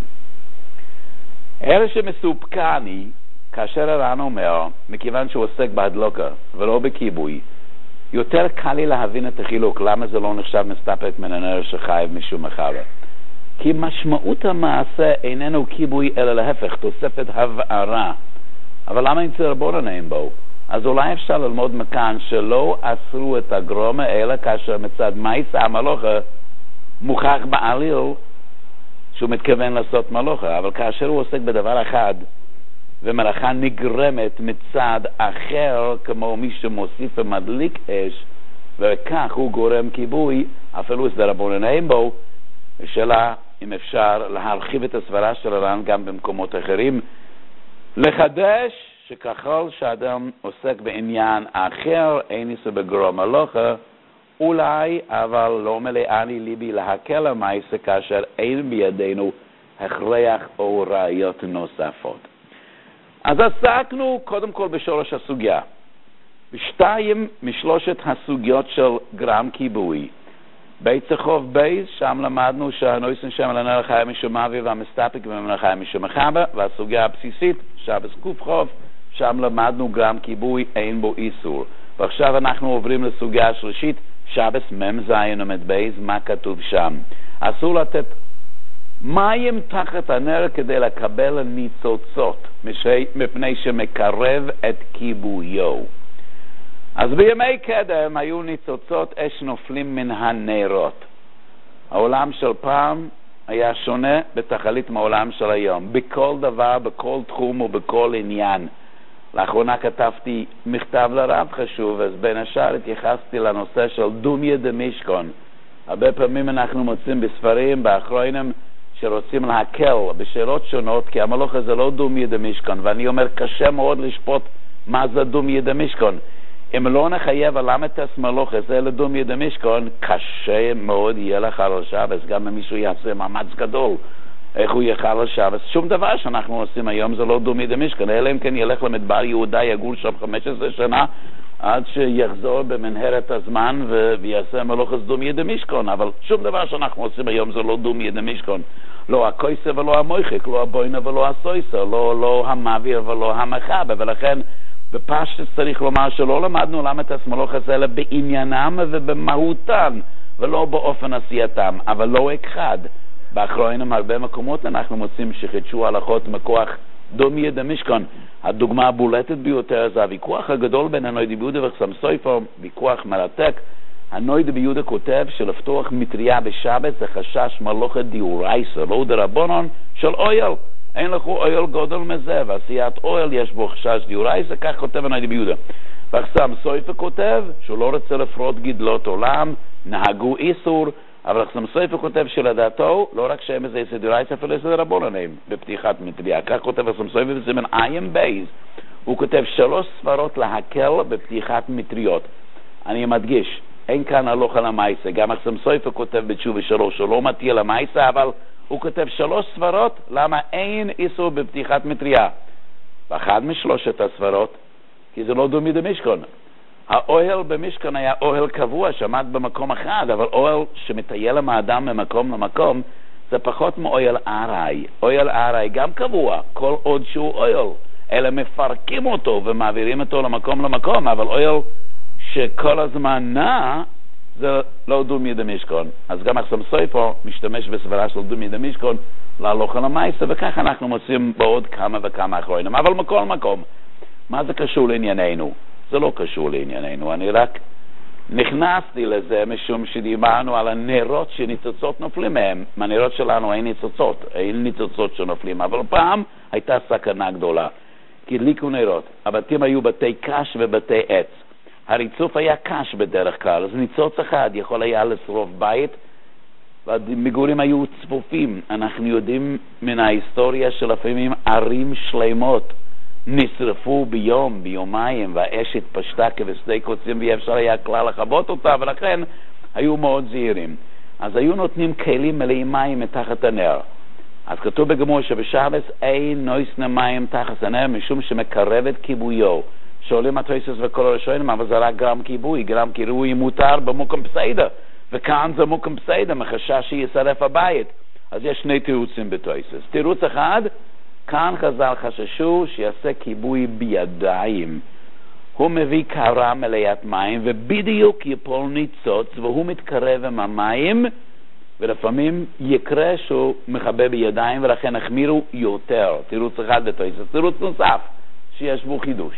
A: אלה שמסופקני כאשר הר"ן אומר, מכיוון שהוא עוסק בהדלוקה ולא בכיבוי, יותר קל לי להבין את החילוק. למה זה לא נחשב מסתפק מן הנר שחייב משום מחבר? כי משמעות המעשה איננו כיבוי אלא להפך, תוספת הבערה. אבל למה אצל רבנן אין בו? אז אולי אפשר ללמוד מכאן שלא אסרו את הגרומה אלא כאשר מצד מעשה המלוכה מוכח בעליל שהוא מתכוון לעשות מלוכה, אבל כאשר הוא עוסק בדבר אחד ומלאכה נגרמת מצד אחר, כמו מי שמוסיף ומדליק אש, וכך הוא גורם כיבוי, אפילו הסדר רבנן אין בו. השאלה אם אפשר להרחיב את הסברה של הר"ן גם במקומות אחרים, לחדש שככל שאדם עוסק בעניין אחר, אין איסור בגרום מלאכה, אולי, אבל לא מלאני ליבי להקל המעשה כאשר אין בידינו הכרח או ראיות נוספות. אז עסקנו קודם כל בשורש הסוגיה. בשתיים משלושת הסוגיות של גרם כיבוי. בית חוב בייס, שם למדנו שהנויסן שם על הנר חייב משום מעביר והמסתפק ומנר חייב משום מחבר, והסוגיה הבסיסית, שבס קוף חוב, שם למדנו גרם כיבוי, אין בו איסור. ועכשיו אנחנו עוברים לסוגיה השלישית, שבס מם זין עומד בייס, מה כתוב שם? אסור לתת מים תחת הנר כדי לקבל ניצוצות, מפני שמקרב את כיבויו. אז בימי קדם היו ניצוצות אש נופלים מן הנרות. העולם של פעם היה שונה בתכלית מהעולם של היום, בכל דבר, בכל תחום ובכל עניין. לאחרונה כתבתי מכתב לרב חשוב, אז בין השאר התייחסתי לנושא של דומיה דמשכון. הרבה פעמים אנחנו מוצאים בספרים, באחרונים, שרוצים להקל בשאלות שונות, כי המלוכה זה לא דומיה דמשכון, ואני אומר קשה מאוד לשפוט מה זה דומיה דמשכון. אם לא נחייב על למתס מלוכה זה לדומיה דמשכון, קשה מאוד יהיה לך על שבס, גם אם מישהו יעשה מאמץ גדול איך הוא יאכל על שבס. שום דבר שאנחנו עושים היום זה לא דומיה דמשכון, אלא אם כן ילך למדבר יהודה, יגור שם חמש עשרה שנה עד שיחזור במנהרת הזמן ויעשה מלוכת דומיה דמשכון. אבל שום דבר שאנחנו עושים היום זה לא דומיה דמשכון, לא הכויסה ולא המויחק, לא הבוינה ולא הסויסה, לא, לא המעביר ולא המחבה. ולכן ופשט צריך לומר שלא למדנו למד הסמלוך הזה אלא בעניינם ובמהותן, ולא באופן עשייתם, אבל לא אחד. באחרונים הרבה מקומות אנחנו מוצאים שחידשו הלכות מכוח דומיה דמשכן. הדוגמה הבולטת ביותר זה הוויכוח הגדול בין הנוידי ביהודה וחסם סופר, ויכוח מרתק. הנוידי ביהודה כותב שלפתוח מטריה בשבת זה חשש מלוכת דיורייסה, לא דרבנן של אויל. אין לך אויל גודל מזה, ועשיית אויל יש בו חשש דיורייסה, כך כותב הנוידי ביהודה. וחסם סופר כותב שהוא לא רוצה לפרוט גדלות עולם, נהגו איסור, אבל חסם סופר כותב שלדעתו לא רק שהם איזה איסור דיורייסה, אפילו איסור דרבנן בפתיחת מטריה. כך כותב חסם סופר בזמן איים בייז. הוא כותב שלוש ספרות להקל בפתיחת מטריות. אני מדגיש, אין כאן הלוך על המייסה. גם חסם סופר כותב בתשובה שלוש, הוא לא מטיל המייסה, אבל הוא כותב שלוש ספרות למה אין איסור בפתיחת מטריה. ואחד משלושת הספרות, כי זה לא דומי דמשכן. האוהל במשכן היה אוהל קבוע שעמד במקום אחד, אבל אוהל שמטייל עם האדם ממקום למקום, זה פחות מאוהל ארעי. אוהל ארעי גם קבוע, כל עוד שהוא אוהל. אלא מפרקים אותו ומעבירים אותו למקום למקום, אבל אוהל שכל הזמן נע, זה לא דומי דמשכן. אז גם חסם סופר משתמש בסברה של דומי דמשכן להלוך על המייסה, וכך אנחנו מוצאים בעוד כמה וכמה אחרונים. אבל מכל מקום, מה זה קשור לענייננו? זה לא קשור לענייננו. אני רק נכנסתי לזה משום שדיברנו על הנרות שניצוצות נופלים מהם. מהנרות שלנו אין ניצוצות, אין ניצוצות שנופלים, אבל פעם הייתה סכנה גדולה. כי הדליקו נרות. הבתים היו בתי קש ובתי עץ. הריצוף היה קש בדרך כלל, אז ניצוץ אחד יכול היה לשרוף בית, והמגורים היו צפופים. אנחנו יודעים מן ההיסטוריה שלפעמים ערים שלמות נשרפו ביום, ביומיים, והאש התפשטה כבשדה קוצים, ואי אפשר היה כלל לכבות אותה, ולכן היו מאוד זהירים. אז היו נותנים כלים מלאים מים מתחת הנר. אז כתוב בגמור שבשבת אין נויסנה מים תחת הנר, משום שמקרבת כיבויו. שואלים התוספות וכל הראשונים, אבל זה רק גרם כיבוי, גרם כיבוי מותר במוקם פסיידה, וכאן זה מוקם פסיידה, מחשש שישרף הבית. אז יש שני תירוצים בתוספות. תירוץ אחד, כאן חז"ל חששו שיעשה כיבוי בידיים. הוא מביא קערה מלאת מים, ובדיוק יפול ניצוץ, והוא מתקרב עם המים, ולפעמים יקרה שהוא מכבה בידיים, ולכן החמירו יותר. תירוץ אחד בתוספות. תירוץ נוסף, שיש בו חידוש.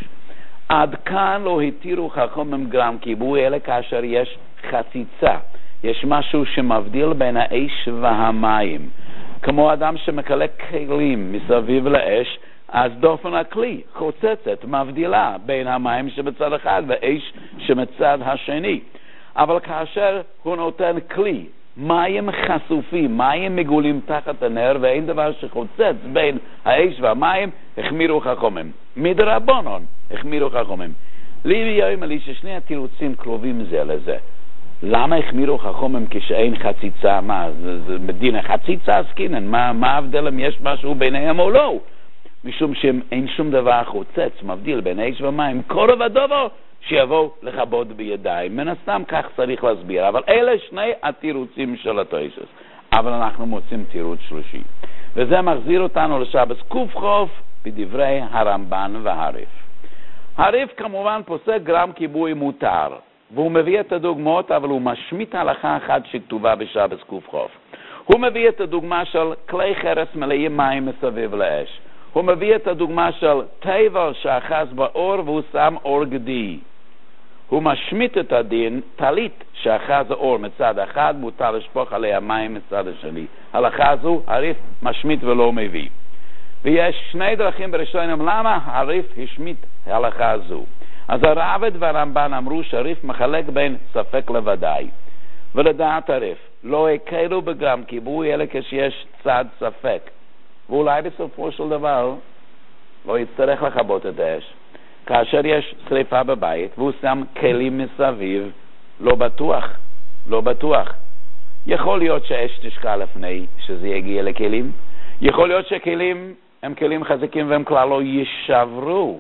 A: עד כאן לא התירו חכמים גרם כיבוי, אלא כאשר יש חציצה. יש משהו שמבדיל בין האש והמים. כמו אדם שמקלק כלים מסביב לאש, אז דופן הכלי חוצצת, מבדילה בין המים שבצד אחד והאש שבצד השני. אבל כאשר הוא נותן כלי, מים חשופים, מים מגולים תחת הנר, ואין דבר שחוצץ בין האש והמים, החמירו חכמים. מדרבנן החמירו חכמים. לי ויום לי ששני התירוצים קרובים זה לזה. למה החמירו חכמים כשאין חציצה? מה, זה, זה מדינה חציצה עסקינן? מה, מה ההבדל אם יש משהו ביניהם או לא? משום שאין שום דבר חוצץ, מבדיל בין האש והמים. קורב הדובר שיבוא לכבות בידיים. מן הסתם כך צריך להסביר. אבל אלה שני התירוצים של התוספות. אבל אנחנו מוצאים תירוץ שלישי. וזה מחזיר אותנו לשבת קוף בדברי הרמב"ן והריף. הריף כמובן פוסק גרם כיבוי מותר. והוא מביא את הדוגמאות, אבל הוא משמיט הלכה אחת שכתובה בשבת קוף. הוא מביא את הדוגמה של כלי חרס מלאים מים מסביב לאש. הוא מביא את הדוגמה של טבע שאחז באור והוא שם אור גדי. הוא משמיט את הדין, טלית שאחז האור מצד אחד, מותר לשפוך עליה מים מצד השני. הלכה הזו, הריף משמיט ולא מביא. ויש שני דרכים בראשונים למה הריף השמיט הלכה הזו. אז הרעב"ד והרמב"ן אמרו שהריף מחלק בין ספק לוודאי. ולדעת הריף, לא הקלו בגרם כיבוי אלא כשיש צד ספק. ואולי בסופו של דבר לא יצטרך לכבות את האש. כאשר יש שריפה בבית והוא שם כלים מסביב, לא בטוח, לא בטוח. יכול להיות שהאש תשקע לפני שזה יגיע לכלים. יכול להיות שכלים הם כלים חזקים והם כלל לא ישברו.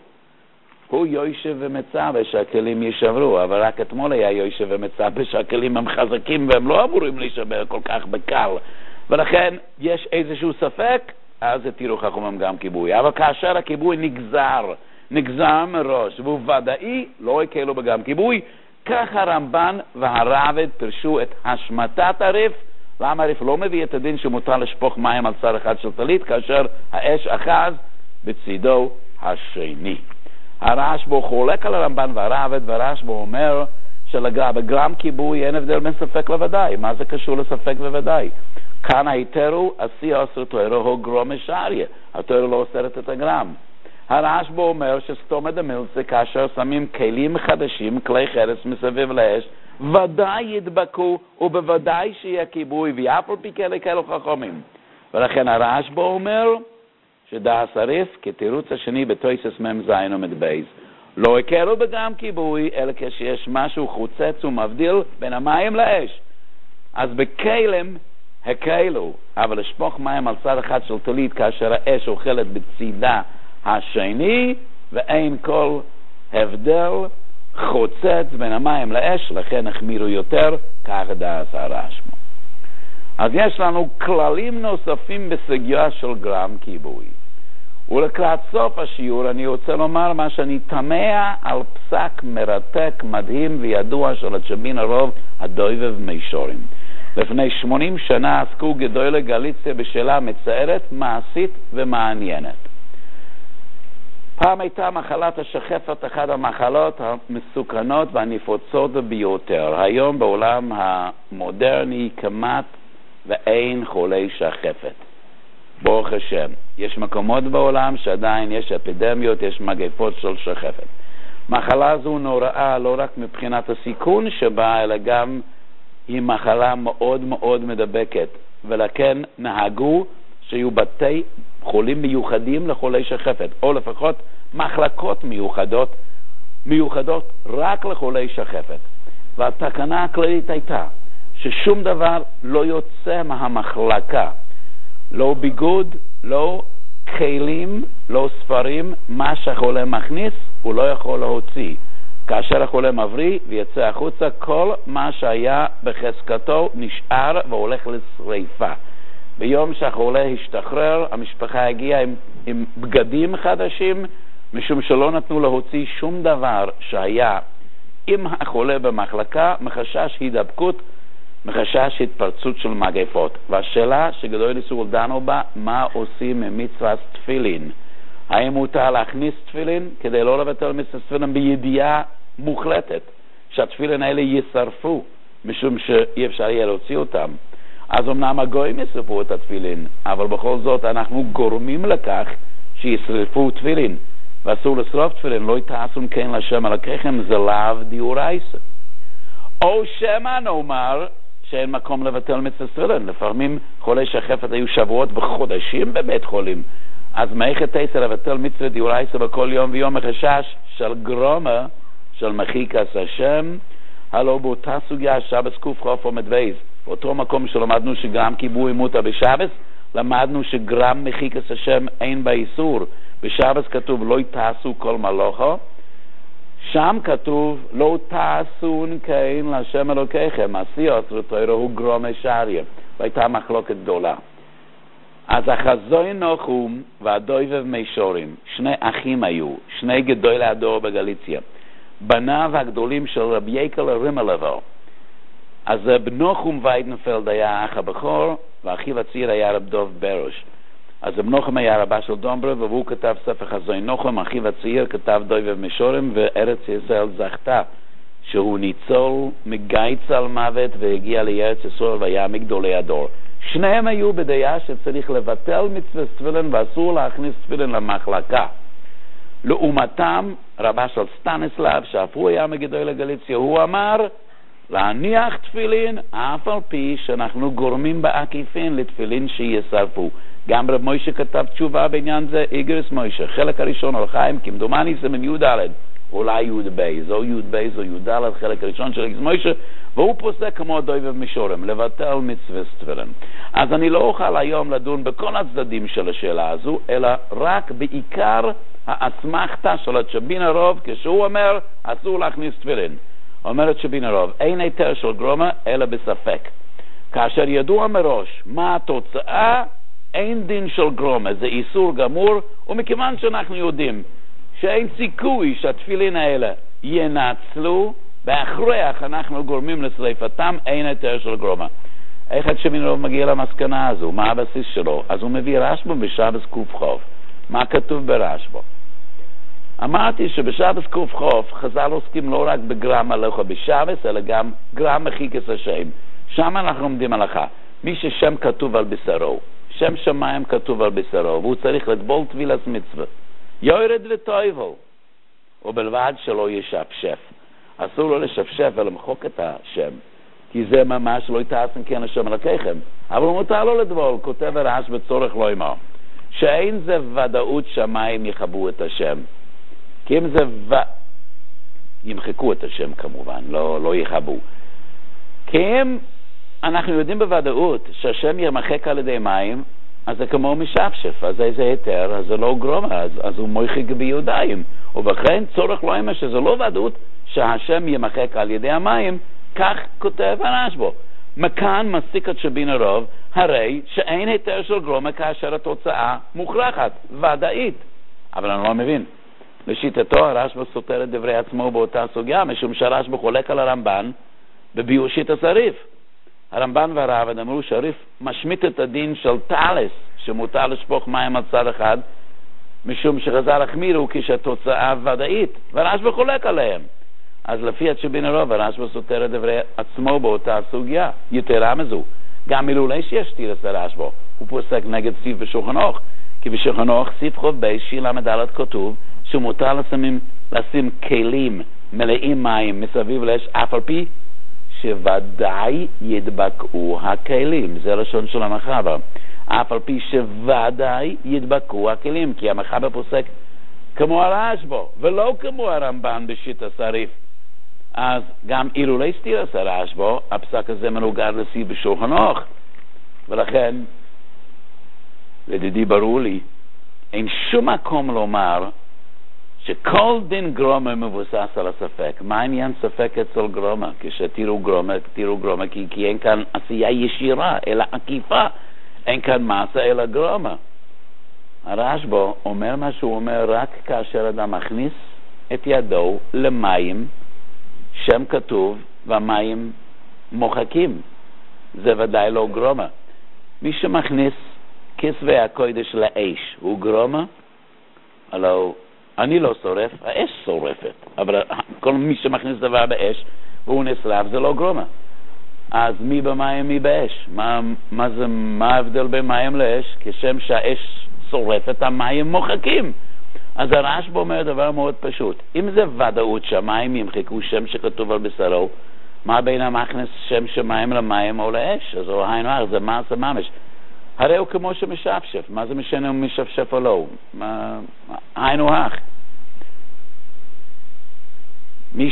A: הוא יושב ומצווה שהכלים ישברו, אבל רק אתמול היה יושב ומצווה שהכלים הם חזקים והם לא אמורים להישבר כל כך בקל. ולכן יש איזשהו ספק, אז התירו חכמים גם כיבוי. אבל כאשר הכיבוי נגזר נגזר מראש, והוא ודאי לא יקלו בגם כיבוי. כך הרמב"ן והרעב"ד פירשו את השמטת הריף. למה הריף לא מביא את הדין שמותר לשפוך מים על צד אחד של טלית, כאשר האש אחז בצידו השני. הרשב"א חולק על הרמב"ן והרעב"ד, והרשב"א אומר שבגרם כיבוי אין הבדל בין ספק לוודאי. מה זה קשור לספק וודאי? כאן היתרו עשי אסר תוירו הוא גרום משאריה, התוירו לא אוסרת את הגרם. הרשב"א אומר שסתומא דמילתא כאשר שמים כלים חדשים, כלי חרס מסביב לאש, ודאי ידבקו ובוודאי שיהיה כיבוי, ואף על פי כאלה כאלו חכמים. ולכן הרשב"א אומר שדעס הריף כתירוץ השני בתויסס מם זין עמוד בייס. לא יקלו בגם כיבוי אלא כשיש משהו חוצץ ומבדיל בין המים לאש. אז בכלים הקלו, אבל לשפוך מים על צד אחד של טלית כאשר האש אוכלת בצידה השני, ואין כל הבדל חוצץ בין המים לאש, לכן החמירו יותר, כך דעס הרשב"א. אז יש לנו כללים נוספים בסוגיה של גרם כיבוי. ולקראת סוף השיעור אני רוצה לומר מה שאני תמה על פסק מרתק, מדהים וידוע של הצ'בין הרוב הדויבב מישורים. לפני שמונים שנה עסקו גדולי גליציה בשאלה מצערת, מעשית ומעניינת. פעם הייתה מחלת השחפת אחת המחלות המסוכנות והנפוצות ביותר. היום בעולם המודרני כמעט ואין חולי שחפת. ברוך השם. יש מקומות בעולם שעדיין יש אפידמיות, יש מגפות של שחפת. מחלה זו נוראה לא רק מבחינת הסיכון שבה, אלא גם היא מחלה מאוד מאוד מדבקת. ולכן נהגו שיהיו בתי חולים מיוחדים לחולי שחפת, או לפחות מחלקות מיוחדות, מיוחדות רק לחולי שחפת. והתקנה הכללית הייתה ששום דבר לא יוצא מהמחלקה. לא ביגוד, לא כלים, לא ספרים, מה שהחולה מכניס הוא לא יכול להוציא. כאשר החולה מבריא ויצא החוצה, כל מה שהיה בחזקתו נשאר והולך לשריפה. ביום שהחולה השתחרר, המשפחה הגיעה עם, עם בגדים חדשים, משום שלא נתנו להוציא שום דבר שהיה עם החולה במחלקה, מחשש הידבקות, מחשש התפרצות של מגפות. והשאלה שגדול איסור דנו בה, מה עושים עם מצוות תפילין? האם מותר להכניס תפילין כדי לא לבטל מצוות תפילין בידיעה מוחלטת שהתפילין האלה ישרפו, משום שאי אפשר יהיה להוציא אותם? אז אמנם הגויים ישרפו את התפילין, אבל בכל זאת אנחנו גורמים לכך שישרפו תפילין, ואסור לשרוף תפילין. לא תעשון כן לשם אלוקיכם, זה לאו דאורייתא. או שמא נאמר שאין מקום לבטל מצוות תפילין. לפעמים חולי שחפת היו שבועות וחודשים בבית חולים, אז מאיכת תעשה לבטל מצוות דאורייתא בכל יום ויום מחשש של גרומה של מחיקת השם? הלא באותה סוגיה שבס קוף חוף עמוד בייס, באותו מקום שלמדנו שגרם כיבוי מותר בשבס, למדנו שגרם מחיקת השם אין באיסור. בשבס כתוב לא תעשו כל מלאכה, שם כתוב לא תעשון כן להשם אלוקיכם, עשי אסר תוירו הוא גרום משאריה. והייתה מחלוקת גדולה. אז החזון נחום והדויבב מישורים, שני אחים היו, שני גדולי הדור בגליציה, בניו הגדולים של רבי יקל רימלבר. אז בן נחום ויידנפלד היה האח הבכור, ואחיו הצעיר היה רב דוב ברוש. אז בן נחום היה רבה של דומברב, והוא כתב ספר חזון נחום, אחיו הצעיר כתב דויבב מישורים, וארץ ישראל זכתה שהוא ניצול מגייץ על מוות והגיע לארץ ישראל והיה מגדולי הדור. שניהם היו בדעה שצריך לבטל מצוות תפילין ואסור להכניס תפילין למחלקה. לעומתם רבה של סטניסלב, שאף הוא היה מגדולי גליציה, הוא אמר להניח תפילין אף על פי שאנחנו גורמים בעקיפין לתפילין שישרפו. גם רב מוישה כתב תשובה בעניין זה, איגרס מוישה, חלק הראשון על חיים, כמדומני זה מיוד ד', אולי יוד בייז, או יוד בייז או יוד ד', חלק הראשון של איגרס מוישה, והוא פוסק כמו דויבב מישורם, לבטל מצוות תפילין. אז אני לא אוכל היום לדון בכל הצדדים של השאלה הזו, אלא רק בעיקר האסמכתה של הצ'בין הרוב, כשהוא אומר אסור להכניס תפילין. אומרת צ'בין הרוב, אין היתר של גרומה אלא בספק. כאשר ידוע מראש מה התוצאה, אין דין של גרומה, זה איסור גמור, ומכיוון שאנחנו יודעים שאין סיכוי שהתפילין האלה ינצלו, בהכרח אנחנו גורמים לשריפתם, אין היתר של גרומה. איך עד שמינו מגיע למסקנה הזו? מה הבסיס שלו? אז הוא מביא רשב"א בשבס קוף. מה כתוב ברשב"א? אמרתי שבשבס קוף חז"ל עוסקים לא רק בגרם הלכה בשבס, אלא גם גרם מחיקס השם. שם אנחנו עומדים הלכה. מי ששם כתוב על בשרו, שם שמיים כתוב על בשרו, והוא צריך לטבול טבילת מצווה, יורד לטויבו, ובלבד שלא ישפשף. אסור לו לשפשף ולמחוק את השם, כי זה ממש לא יתעשן כן השם אלוקיכם. אבל הוא מותר לו לטבול, כותב הרעש בצורך לא אמר, שאין זה ודאות שמיים יכבו את השם. כי אם זה ו... ימחקו את השם כמובן, לא, לא יכבו. כי אם אנחנו יודעים בוודאות שהשם ימחק על ידי מים, אז זה כמו משפשף, אז איזה היתר, אז זה לא גרומה, אז, אז הוא מוחק ביודיים. ובכן צורך לא אמר שזה לא ודאות שהשם ימחק על ידי המים, כך כותב הרשב"א. מכאן מסיק את שבין הרוב, הרי שאין היתר של גרומה כאשר התוצאה מוכרחת, ודאית. אבל אני לא מבין. לשיטתו הרשב"א סותר את דברי עצמו באותה סוגיה, משום שהרשב"א חולק על הרמב"ן בביושית השריף. הרמב"ן והרעב"ד אמרו שהריף משמיט את הדין של טלס, שמותר לשפוך מים על צד אחד, משום שחז"ל החמירו כשהתוצאה ודאית, והרשב"א חולק עליהם. אז לפי שבין הרוב, הרשב"א סותר את דברי עצמו באותה סוגיה. יתרה מזו, גם מילולי שיש תירס הרשב"א, הוא פוסק נגד סיף בשולחן ערוך, כי בשולחן ערוך סיף חוב בייס שילה מדלת כתוב שמותר לשים, לשים כלים מלאים מים מסביב לאש, אף על פי שוודאי ידבקו הכלים. זה לשון של המחבר. אף על פי שוודאי ידבקו הכלים, כי המחבר פוסק כמו הרשב"א ולא כמו הרמב"ן בשיטת השריף. אז גם אילולי סתירס הרשב"א, הפסק הזה מנוגד לסיף בשולחן ערוך, ולכן לדידי ברור לי אין שום מקום לומר שכל דין גרומה מבוסס על הספק. מה העניין ספק אצל גרומה? כשתראו גרומה, תראו גרומה, כי, כי אין כאן עשייה ישירה, אלא עקיפה. אין כאן מסה, אלא גרומה. הרשב"א אומר מה שהוא אומר רק כאשר אדם מכניס את ידו למים, שם כתוב, והמים מוחקים. זה ודאי לא גרומה. מי שמכניס כסבי הקודש לאש, הוא גרומה? הלא אני לא שורף, האש שורפת. אבל כל מי שמכניס דבר באש והוא נשרף זה לא גרומה. אז מי במים מי באש? מה, מה זה, מה ההבדל בין מים לאש? כשם שהאש שורפת המים מוחקים. אז הרשב"א אומר דבר מאוד פשוט. אם זה ודאות שהמים ימחקו שם שכתוב על בשרו, מה בין המכנס שם שמים למים או לאש? אז הוא היינו אך, זה מעשה ממש. הרי הוא כמו שמשפשף. מה זה משנה אם משפשף או לא? מה, היינו אך. מי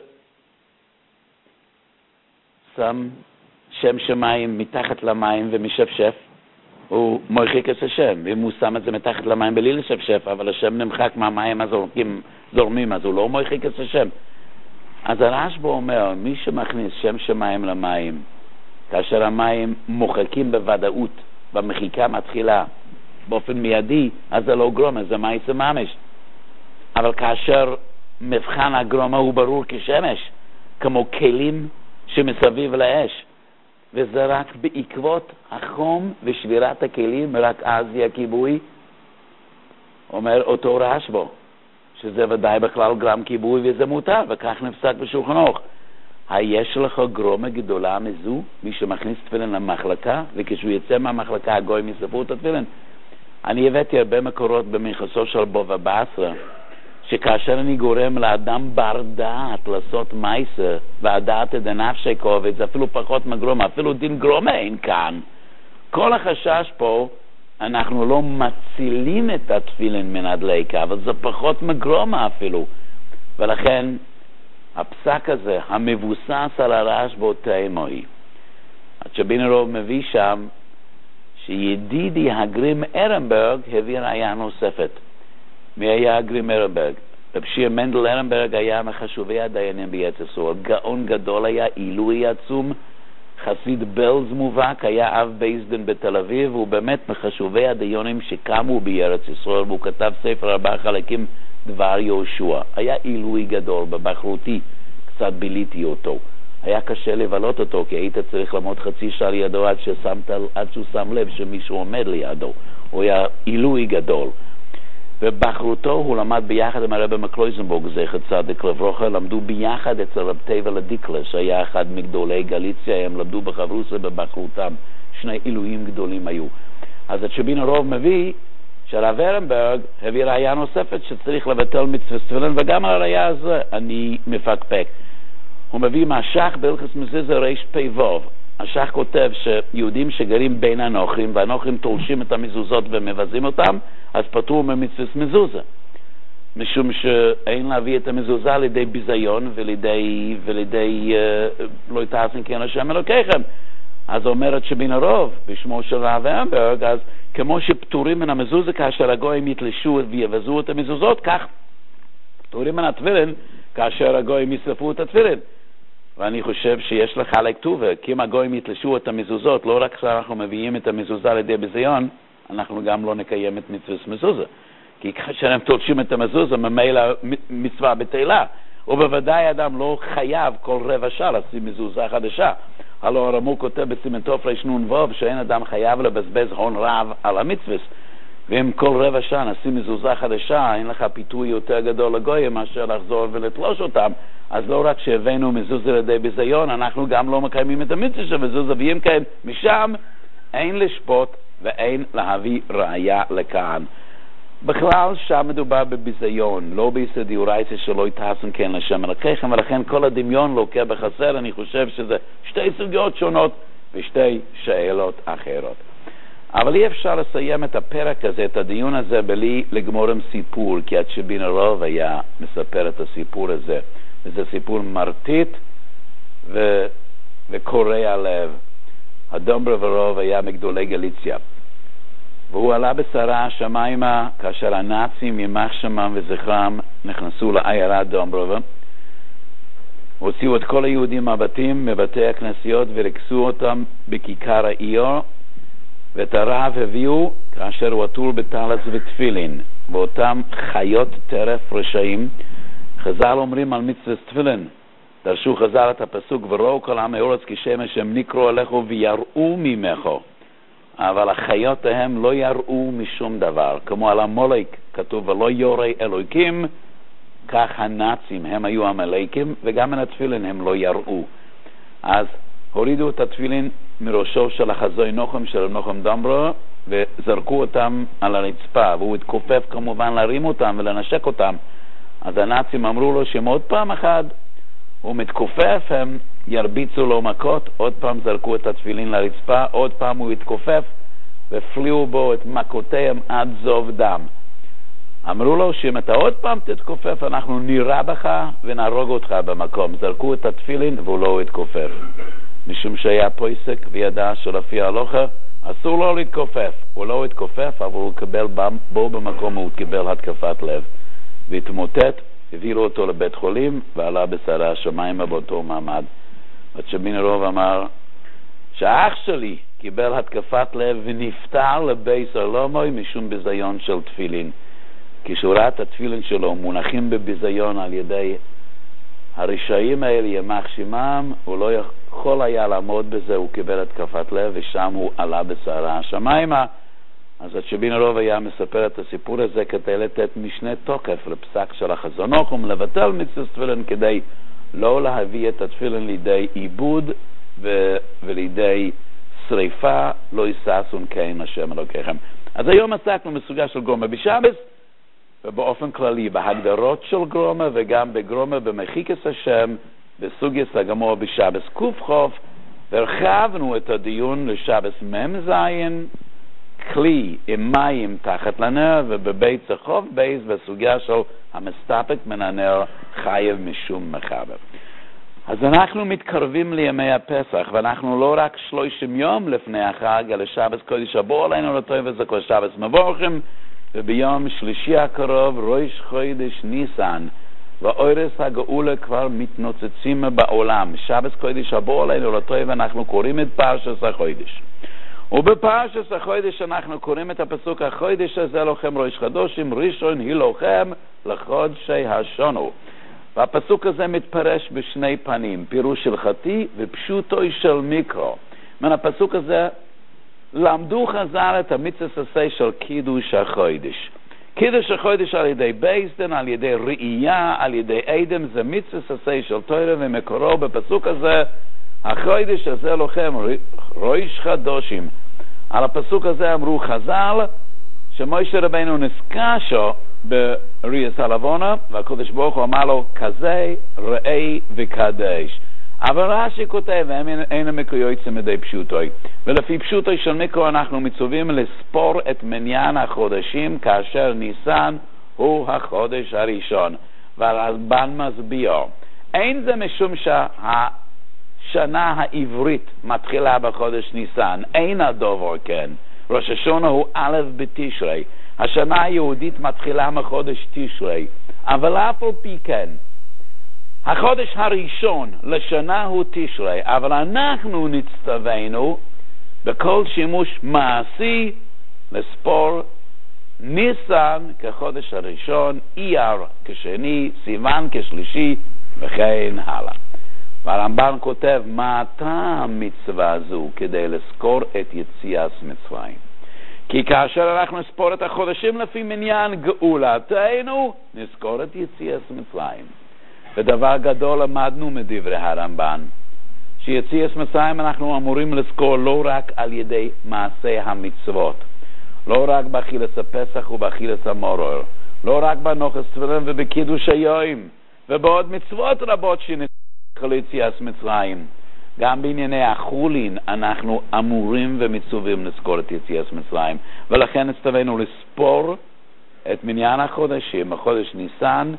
A: ששם שם שמים מתחת למים ומשפשף, הוא מרחיק את השם. ואם הוא שם את זה מתחת למים בלי לשפשף, אבל השם נמחק מהמים הזורקים, זורמים, אז הוא לא מרחיק את השם. אז הרשב"א אומר, מי שמכניס שם שמים למים, כאשר המים מוחקים בוודאות, במחיקה מתחילה באופן מיידי, אז זה לא גרומה, זה מעשה ממש. אבל כאשר מבחן הגרומה הוא ברור כשמש, כמו כלים שמסביב לאש, וזה רק בעקבות החום ושבירת הכלים, רק אז יהיה כיבוי, אומר אותו רשב"א, שזה ודאי בכלל גרם כיבוי וזה מותר, וכך נפסק בשולחן ערוך. היש לך גרומה גדולה מזו, מי שמכניס תפילין למחלקה, וכשהוא יצא מהמחלקה הגויים יספרו את התפילין. אני הבאתי הרבה מקורות במכסו של בבא בסרה, שכאשר אני גורם לאדם בר דעת לעשות מייסה, והדעת את הנפשי כובד, זה אפילו פחות מגרומה, אפילו דין גרומה אין כאן. כל החשש פה, אנחנו לא מצילים את התפילין מן הדליקה, אבל זה פחות מגרומה אפילו. ולכן, הפסק הזה, המבוסס על הרשב"א תאמוי. שבין הרוב מביא שם, שידידי הגרים ארנברג הביא ראיה נוספת. מי היה הגרים ארנברג? רב שיר מנדל ארנברג היה מחשובי הדיינים בארץ ישראל. גאון גדול היה, עילוי עצום, חסיד בלז מובהק, היה אב בייס דין בתל אביב, והוא באמת מחשובי הדיינים שקמו בארץ ישראל, והוא כתב ספר ארבעה חלקים דבר יהושע. היה עילוי גדול, בבחרותי קצת ביליתי אותו. היה קשה לבלות אותו, כי היית צריך לעמוד חצי שעה לידו עד, ששמת, עד שהוא שם לב שמישהו עומד לידו. הוא היה עילוי גדול. ובחרותו הוא למד ביחד עם הרב מקלויזנבורג, זכר צדיק לברכה, למדו ביחד אצל רב טייבל דיקלה, שהיה אחד מגדולי גליציה, הם למדו בחברוסה בבחרותם. שני עילויים גדולים היו. אז הצ'בין הרוב מביא שהרב ארנברג הביא ראיה נוספת שצריך לבטל מצוות תפילין, וגם על הראיה הזה אני מפקפק. הוא מביא מהשח בהלכות מזוזה ריש פי וו. השח כותב שיהודים שגרים בין הנוכרים, והנוכרים תולשים את המזוזות ומבזים אותם, אז פטרו ממצוות מזוזה. משום שאין להביא את המזוזה לידי ביזיון ולידי, ולידי uh, לא יתעשן כי אנשם אלוקיכם. אז אומרת שבין הרוב, בשמו של הרב ארנברג, אז כמו שפטורים מן המזוזה כאשר הגויים יתלשו ויבזו את המזוזות, כך פטורים מן התפילין כאשר הגויים ישרפו את התפילין. ואני חושב שיש לך חלק טובה, כי אם הגויים יתלשו את המזוזות, לא רק כשאנחנו מביאים את המזוזה לידי ביזיון, אנחנו גם לא נקיים את מצוות מזוזה. כי כאשר הם תולשים את המזוזה, ממילא מצווה בתהילה. ובוודאי אדם לא חייב כל רבע שעה לשים מזוזה חדשה. הלא הרמ"א כותב בסימן תוף רנ"ו שאין אדם חייב לבזבז הון רב על המצווה. ואם כל רבע שעה נשים מזוזה חדשה, אין לך פיתוי יותר גדול לגויים מאשר לחזור ולתלוש אותם. אז לא רק שהבאנו מזוזה לידי ביזיון, אנחנו גם לא מקיימים את המצווה של מזוזה, ואם כן, משם אין לשפוט ואין להביא ראיה לכאן. בכלל שם מדובר בביזיון, לא ביסוד דאורייתא שלא יתעשן כן לשם אלוקיכם, ולכן כל הדמיון לוקה בחסר. אני חושב שזה שתי סוגיות שונות ושתי שאלות אחרות. אבל אי אפשר לסיים את הפרק הזה, את הדיון הזה, בלי לגמור עם סיפור, כי הצ'בין הרוב היה מספר את הסיפור הזה. וזה סיפור מרטיט ו... וקורע לב. הדומברוב הרוב היה מגדולי גליציה. והוא עלה בסערה השמיימה כאשר הנאצים ימח שמם וזכרם נכנסו לעיירה דומברוב. הוציאו את כל היהודים מהבתים, מבתי הכנסיות, ורקסו אותם בכיכר העיר, ואת הרעב הביאו כאשר הוא עטור בטלס ותפילין, ואותם חיות טרף רשעים. חז"ל אומרים על מצוות תפילין, דרשו חז"ל את הפסוק, וראו כל עם הארץ כשמש הם נקראו אליכו ויראו ממךו. אבל החיות ההם לא יראו משום דבר, כמו על המולק כתוב ולא יורא אלוקים, כך הנאצים הם היו המלאקים, וגם מן התפילין הם לא יראו. אז הורידו את התפילין מראשו של החזוי נוחם של נוחם דומברוב, וזרקו אותם על הרצפה, והוא התכופף כמובן להרים אותם ולנשק אותם. אז הנאצים אמרו לו שהם עוד פעם אחת הוא מתכופף, הם ירביצו לו מכות. עוד פעם זרקו את התפילין לרצפה, עוד פעם הוא התכופף ופליאו בו את מכותיהם עד זוב דם. אמרו לו שאם אתה עוד פעם תתכופף אנחנו נירה בך ונהרוג אותך במקום. זרקו את התפילין והוא לא התכופף, משום שהיה פויסק וידע שלפי ההלכה אסור לו להתכופף. הוא לא התכופף, אבל הוא קיבל בו במקום, הוא קיבל התקפת לב והתמוטט. הביאו אותו לבית חולים ועלה בסערה השמיימה באותו מעמד. הצ'בין הרוב אמר שהאח שלי קיבל התקפת לב ונפטר לבית סלומוי משום ביזיון של תפילין. כשהוא ראה את התפילין שלו מונחים בביזיון על ידי הרשעים האלה ימח שמם, הוא לא יכול היה לעמוד בזה, הוא קיבל התקפת לב ושם הוא עלה בסערה השמיימה. אז הצ'בין הרוב היה מספר את הסיפור הזה כדי לתת משנה תוקף לפסק של החזון נוחם, לבטל מצוות תפילין כדי לא להביא את התפילין לידי עיבוד ו... ולידי שריפה, לא יששון כן השם אלוקיכם. אז היום עסקנו בסוגיה של גרומה בשבס, ובאופן כללי בהגדרות של גרומה, וגם בגרומה במחיקס השם, בסוגיה הגמור בשבס קופחוף, והרחבנו את הדיון לשבס ממזיין, כלי עם מים תחת לנר, ובבית צחוב בייס בסוגיה של המסתפק מן הנר חייב משום מחבר. אז אנחנו מתקרבים לימי הפסח, ואנחנו לא רק שלושים יום לפני החג, אלא שבס קודש הבא עלינו לטוב, וזה כל שבס מבורכים, וביום שלישי הקרוב ראש חודש ניסן, ואורס הגאולה כבר מתנוצצים בעולם. שבס קודש הבא עלינו לטוב, ואנחנו קוראים את פרשת החודש. ובפרשת החודש אנחנו קוראים את הפסוק החודש הזה לכם ראש חדושים ראשון היא לכם לחודשי השונו. והפסוק הזה מתפרש בשני פנים, פירוש הלכתי ופשוטו של מיקרו. מן הפסוק הזה למדו חז"ל את המצוות הזה של קידוש החודש. קידוש החודש על ידי בייסדן, על ידי ראייה, על ידי אדם, זה מצוות הזה של תורה ומקורו בפסוק הזה, החודש הזה לכם ראש חדושים. על הפסוק הזה אמרו חז"ל שמשה רבינו נזכשו בריאס הלבונה, והקדוש ברוך הוא אמר לו כזה ראה וקדש. אבל רש"י כותב והם אין המקויוצים מדי פשוטוי, ולפי פשוטוי של מקרו אנחנו מצווים לספור את מניין החודשים כאשר ניסן הוא החודש הראשון. והרמב"ן מסביר אין זה משום שהשנה העברית מתחילה בחודש ניסן, אין הדובר כן. ראש השונה הוא א' בתשרי, השנה היהודית מתחילה מחודש תשרי, אבל אף על פי כן החודש הראשון לשנה הוא תשרי, אבל אנחנו נצטווינו בכל שימוש מעשי לספור ניסן כחודש הראשון, אייר כשני, סיוון כשלישי וכן הלאה. והרמב"ן כותב מה הטעם מצווה זו כדי לזכור את יציאת מצרים. כי כאשר אנחנו נספור את החודשים לפי מניין גאולתנו נזכור את יציאת מצרים. ודבר גדול למדנו מדברי הרמב"ן, שיציאת מצרים אנחנו אמורים לזכור לא רק על ידי מעשי המצוות, לא רק באכילת הפסח ובאכילת המורר, לא רק בנוחס תפילין ובקידוש היום ובעוד מצוות רבות שנזכור ליציאת מצרים, גם בענייני החולין אנחנו אמורים ומצווים לזכור את יציאת מצרים. ולכן הצטווינו לספור את מניין החודשים, החודש ניסן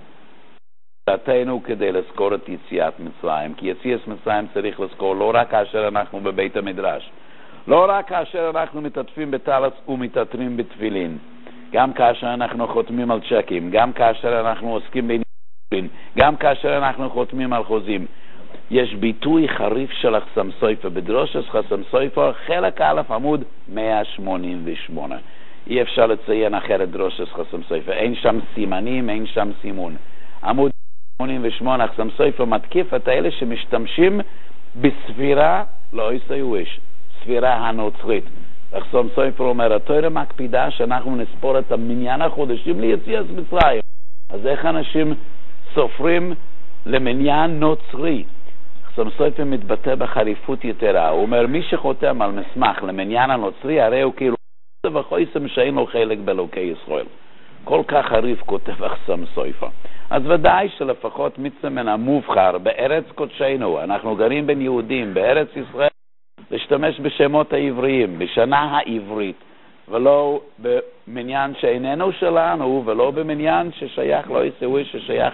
A: תתנו כדי לזכור את יציאת מצרים. כי יציאת מצרים צריך לזכור לא רק כאשר אנחנו בבית המדרש, לא רק כאשר אנחנו מתעטפים בטלס ומתעטרים בתפילין, גם כאשר אנחנו חותמים על צ'קים, גם כאשר אנחנו עוסקים בעניינים, גם כאשר אנחנו חותמים על חוזים. יש ביטוי חריף של החסם סופר בדרושת חסם סופר חלק א' עמוד מאה שמונים ושמונה. אי אפשר לציין אחרת דרושת חסם סופר, אין שם סימנים, אין שם סימון. עמוד שמונים ושמונה, החסם סופר מתקיף את האלה שמשתמשים בספירה לא יסייאוש, ספירה הנוצרית. החסם סופר אומר התורה מקפידה שאנחנו נספור את המניין החודשים ליציאת מצרים. אז איך אנשים סופרים למניין נוצרי? החסם סופר מתבטא בחריפות יתרה. הוא אומר מי שחותם על מסמך למניין הנוצרי הרי הוא כאילו וחויסם שאין לו חלק באלוקי ישראל. כל כך חריף כותב החסם סופר. אז ודאי שלפחות מצווה מן המובחר בארץ קודשנו, אנחנו גרים בין יהודים בארץ ישראל, להשתמש בשמות העבריים בשנה העברית, ולא במניין שאיננו שלנו, ולא במניין ששייך לא יסוי ששייך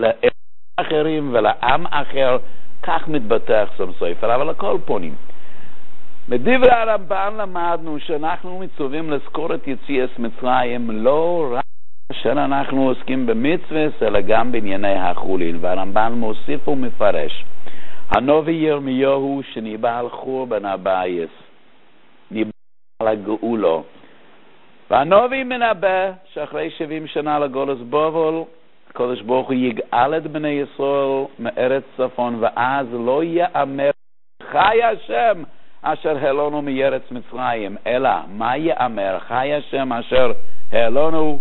A: לאחרים ולעם אחר. כך מתבטא החסם סופר. אבל הכל פונים. בדברי הרמב"ן למדנו שאנחנו מצווים לזכור את יציאת מצרים לא רק כאשר אנחנו עוסקים במצוות, אלא גם בענייני החולין. והרמב"ן מוסיף ומפרש. הנביא ירמיהו שניבא על חורבן הבית, ניבא על הגאולו. והנביא מנבא שאחרי שבעים שנה לגולס בבל, הקדוש ברוך הוא יגאל את בני ישראל מארץ צפון, ואז לא יאמר חי השם אשר העלנו מארץ מצרים, אלא מה יאמר חי השם אשר העלנו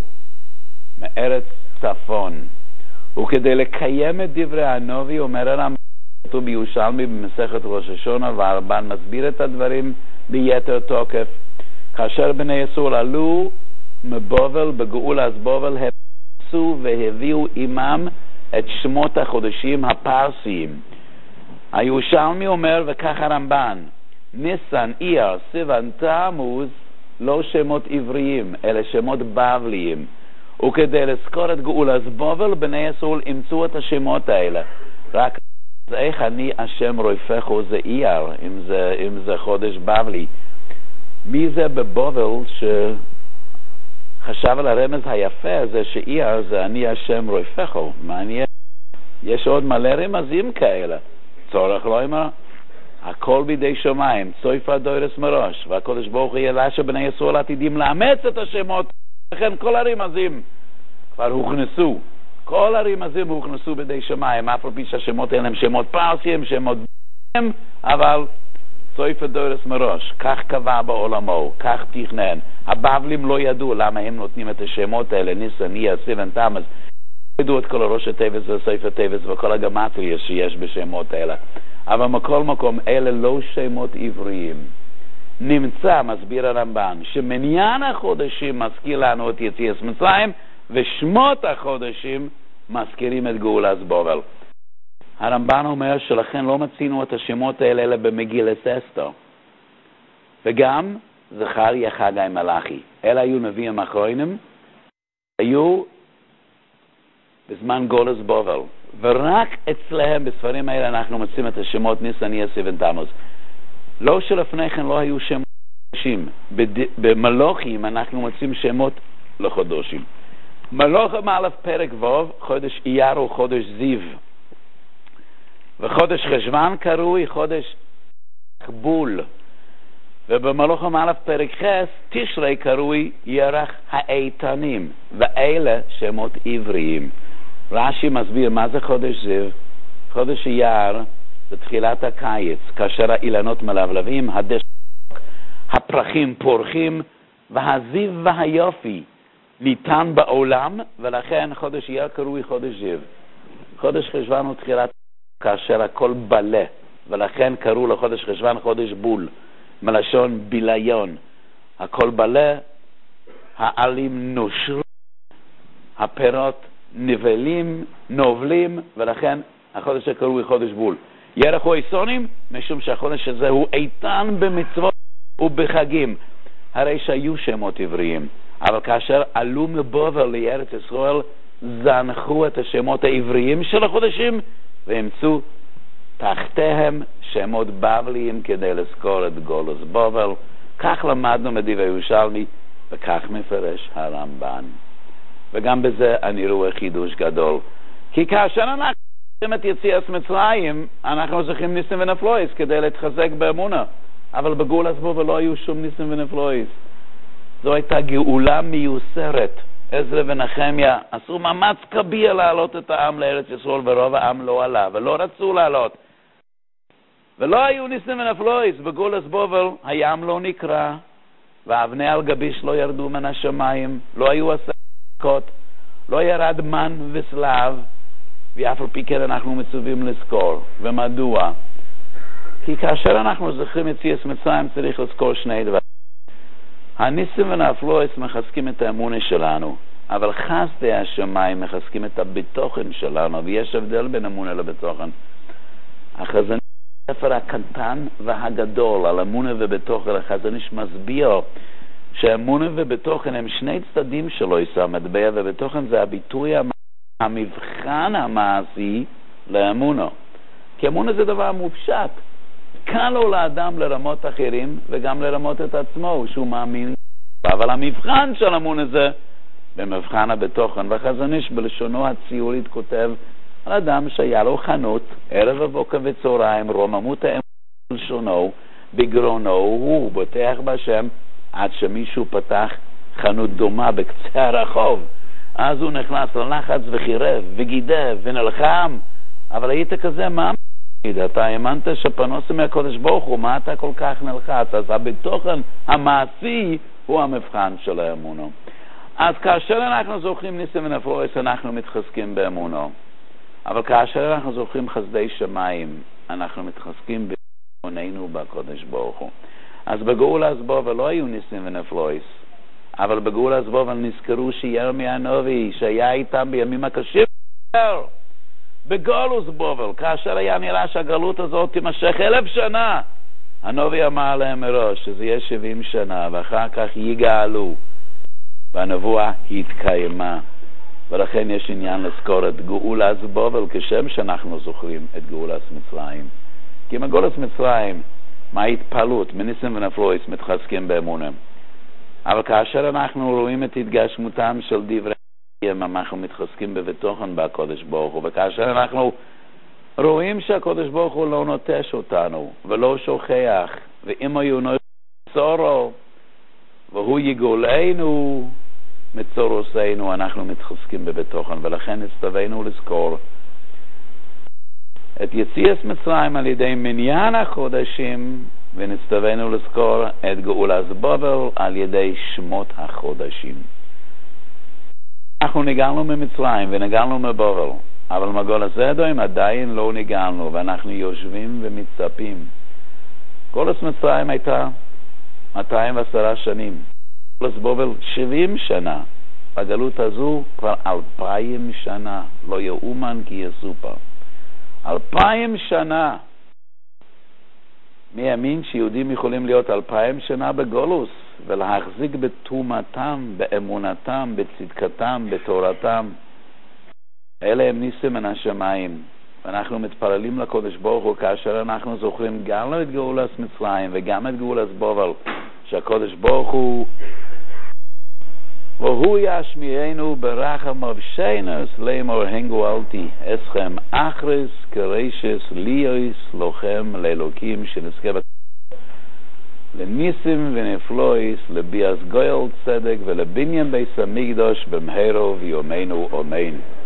A: מארץ צפון. וכדי לקיים את דברי הנביא אומר הרמב"ן בירושלמי במסכת ראש השונה, והרמב"ן מסביר את הדברים ביתר תוקף. כאשר בני ישראל עלו מבבל בגאולת בבל, הם והביאו עמם את שמות החודשים הפרסיים. הירושלמי אומר וכך הרמב"ן, ניסן, אייר, סיוון, תמוז לא שמות עבריים אלא שמות בבליים, וכדי לזכור את גאולת בבל בני ישראל אימצו את השמות האלה. רק אז איך אני השם רופחו זה אייר אם זה, אם זה חודש בבלי? מי זה בבבל ש... חשב על הרמז היפה הזה שאייר זה אני השם רופחו? מעניין. יש עוד מלא רמזים כאלה. צורך לא אמר הכל בידי שמיים, צויפה דוירס מראש, והקודש ברוך הוא ידע שבני ישראל עתידים לאמץ את השמות, לכן כל הרמזים כבר הוכנסו, כל הרמזים הוכנסו בידי שמיים, אף על פי שהשמות האלה הם שמות פרסיים, שמות בהם, אבל צויפה דוירס מראש, כך קבע בעולמו, כך תכנן. הבבלים לא ידעו למה הם נותנים את השמות האלה, ניסן, ניה, סיבן, תמוז, ידעו את כל הראש הטבס וסויף הטבס וכל הגמטריה שיש בשמות האלה. אבל מכל מקום, אלה לא שמות עבריים. נמצא, מסביר הרמב"ן, שמניין החודשים מזכיר לנו את יציאת מצרים, ושמות החודשים מזכירים את גאולת בבל. הרמב"ן אומר שלכן לא מצינו את השמות האלה אלא במגילת אסתר. וגם זכריה, חגי, מלאכי. אלה היו נביאים אחרונים, היו בזמן גאולת בבל. ורק אצלהם בספרים האלה אנחנו מוצאים את השמות ניסן, ניה, סיבן, תמוז. לא שלפני כן לא היו שמות חודשים. במלוכים אנחנו מוצאים שמות לחודשים. מלוכים א' פרק ו', חודש אייר הוא חודש זיו. וחודש חשוון קרוי חודש בול. ובמלוכים א' פרק ח' תשרי קרוי ירח האיתנים. ואלה שמות עבריים. רש"י מסביר מה זה חודש זיו. חודש אייר זה תחילת הקיץ, כאשר האילנות מלבלבים, הדשא, הפרחים פורחים, והזיו והיופי ניתן בעולם, ולכן חודש אייר קרוי חודש זיו. חודש חשוון הוא תחילת כאשר הכל בלה, ולכן קראו לחודש חשוון חודש בול, מלשון ביליון. הכל בלה, העלים נושרים, הפירות נבלים, נובלים, ולכן החודש הקרוי חודש בול. ירח הוא איסונים, משום שהחודש הזה הוא איתן במצוות ובחגים. הרי שהיו שמות עבריים, אבל כאשר עלו מבבל לארץ ישראל, זנחו את השמות העבריים של החודשים, והמצאו תחתיהם שמות בבליים כדי לזכור את גאולת בבל. כך למדנו מדברי ירושלמי, וכך מפרש הרמב"ן. וגם בזה אני רואה חידוש גדול. כי כאשר אנחנו זוכרים את יציאת מצרים, אנחנו זוכרים ניסים ונפלויס כדי להתחזק באמונה. אבל בגאולת בבל לא היו שום ניסים ונפלויס. זו הייתה גאולה מיוסרת. עזרא ונחמיה עשו מאמץ כביר להעלות את העם לארץ ישראל, ורוב העם לא עלה, ולא רצו לעלות. ולא היו ניסים ונפלויס. בגאולת בבל הים לא נקרע, ואבני על גביש לא ירדו מן השמיים, לא היו עסקות, לא ירד מן וסלב, ואף על פי כן אנחנו מצווים לזכור. ומדוע? כי כאשר אנחנו זוכרים את יציאת מצרים צריך לזכור שני דברים. הניסים ונפלויס מחזקים את האמונה שלנו, אבל חסדי השמיים מחזקים את הביטוחן שלנו, ויש הבדל בין אמונה לביטוחן. החזון הספר הקטן והגדול על אמונה וביטוחן, החזון איש מסביר שאמונה וביטוחן הם שני צדדים שלו יישא מטבע, וביטוחן זה הביטוי המבחן המעשי לאמונה. כי אמונה זה דבר מופשט. קל לו לאדם לרמות אחרים וגם לרמות את עצמו שהוא מאמין. אבל המבחן של אמונה זה במבחן הביטוחן. והחזון איש בלשונו הציורית כותב על אדם שהיה לו חנות ערב הבוקר וצהריים, רוממות האמונה בלשונו בגרונו, הוא בוטח בשם עד שמישהו פתח חנות דומה בקצה הרחוב. אז הוא נכנס ללחץ וחירב וגידף ונלחם. אבל היית כזה מאמין, אתה האמנת שפרנסה מהקדוש ברוך הוא, מה אתה כל כך נלחץ? אז הביטוחן המעשי הוא המבחן של האמונה. אז כאשר אנחנו זוכרים ניסים ונפלויס אנחנו מתחזקים באמונה, אבל כאשר אנחנו זוכרים חסדי שמיים אנחנו מתחזקים באמוננו בקדוש ברוך הוא. אז בגאולת בבל לא היו ניסים ונפלויס, אבל בגאולת בבל נזכרו שירמיה הנביא שהיה איתם בימים הקשים בגאולת בבל, כאשר היה נראה שהגלות הזאת תימשך אלף שנה, הנביא אמר להם מראש שזה יהיה שבעים שנה ואחר כך יגאלו, והנבואה התקיימה. ולכן יש עניין לזכור את גאולת בבל כשם שאנחנו זוכרים את גאולת מצרים. כי מגאולת מצרים, מה ההתפעלות? מניסים ונפלויס מתחזקים באמונה. אבל כאשר אנחנו רואים את התגשמותם של דברי אנחנו מתחזקים בביטוחן בקדוש ברוך הוא, וכאשר אנחנו רואים שהקדוש ברוך הוא לא נוטש אותנו ולא שוכח, ואם היו נצורו והוא יגולנו מצורוסנו, אנחנו מתחזקים בבטוחן. ולכן נצטווינו לזכור את יציאת מצרים על ידי מניין החודשים, ונצטווינו לזכור את גאולת בבל על ידי שמות החודשים. אנחנו נגענו ממצרים ונגענו מבבל, אבל מגולת אדום עדיין לא נגענו, ואנחנו יושבים ומצפים. גאולת מצרים הייתה מאתיים ועשרה שנים, גאולת בבל שבעים שנה, בגלות הזו כבר אלפיים שנה, לא יאומן כי יסופר. אלפיים שנה. מי האמין שיהודים יכולים להיות אלפיים שנה בגולוס ולהחזיק בתומתם, באמונתם, בצדקתם, בתורתם? אלה הם ניסים מן השמיים. ואנחנו מתפללים לקדוש ברוך הוא כאשר אנחנו זוכרים גם את גאולת מצרים וגם את גאולת בבל, שהקדוש ברוך הוא והוא ישמיענו ברחם אבשנס לאמור הנגואלתי אסכם אחרס קרשס ליויס לוחם לאלוקים, שנזכה לניסים ונפלויס, לביאס גויל צדק ולבניין בית המקדש במהרה ויומנו אמן.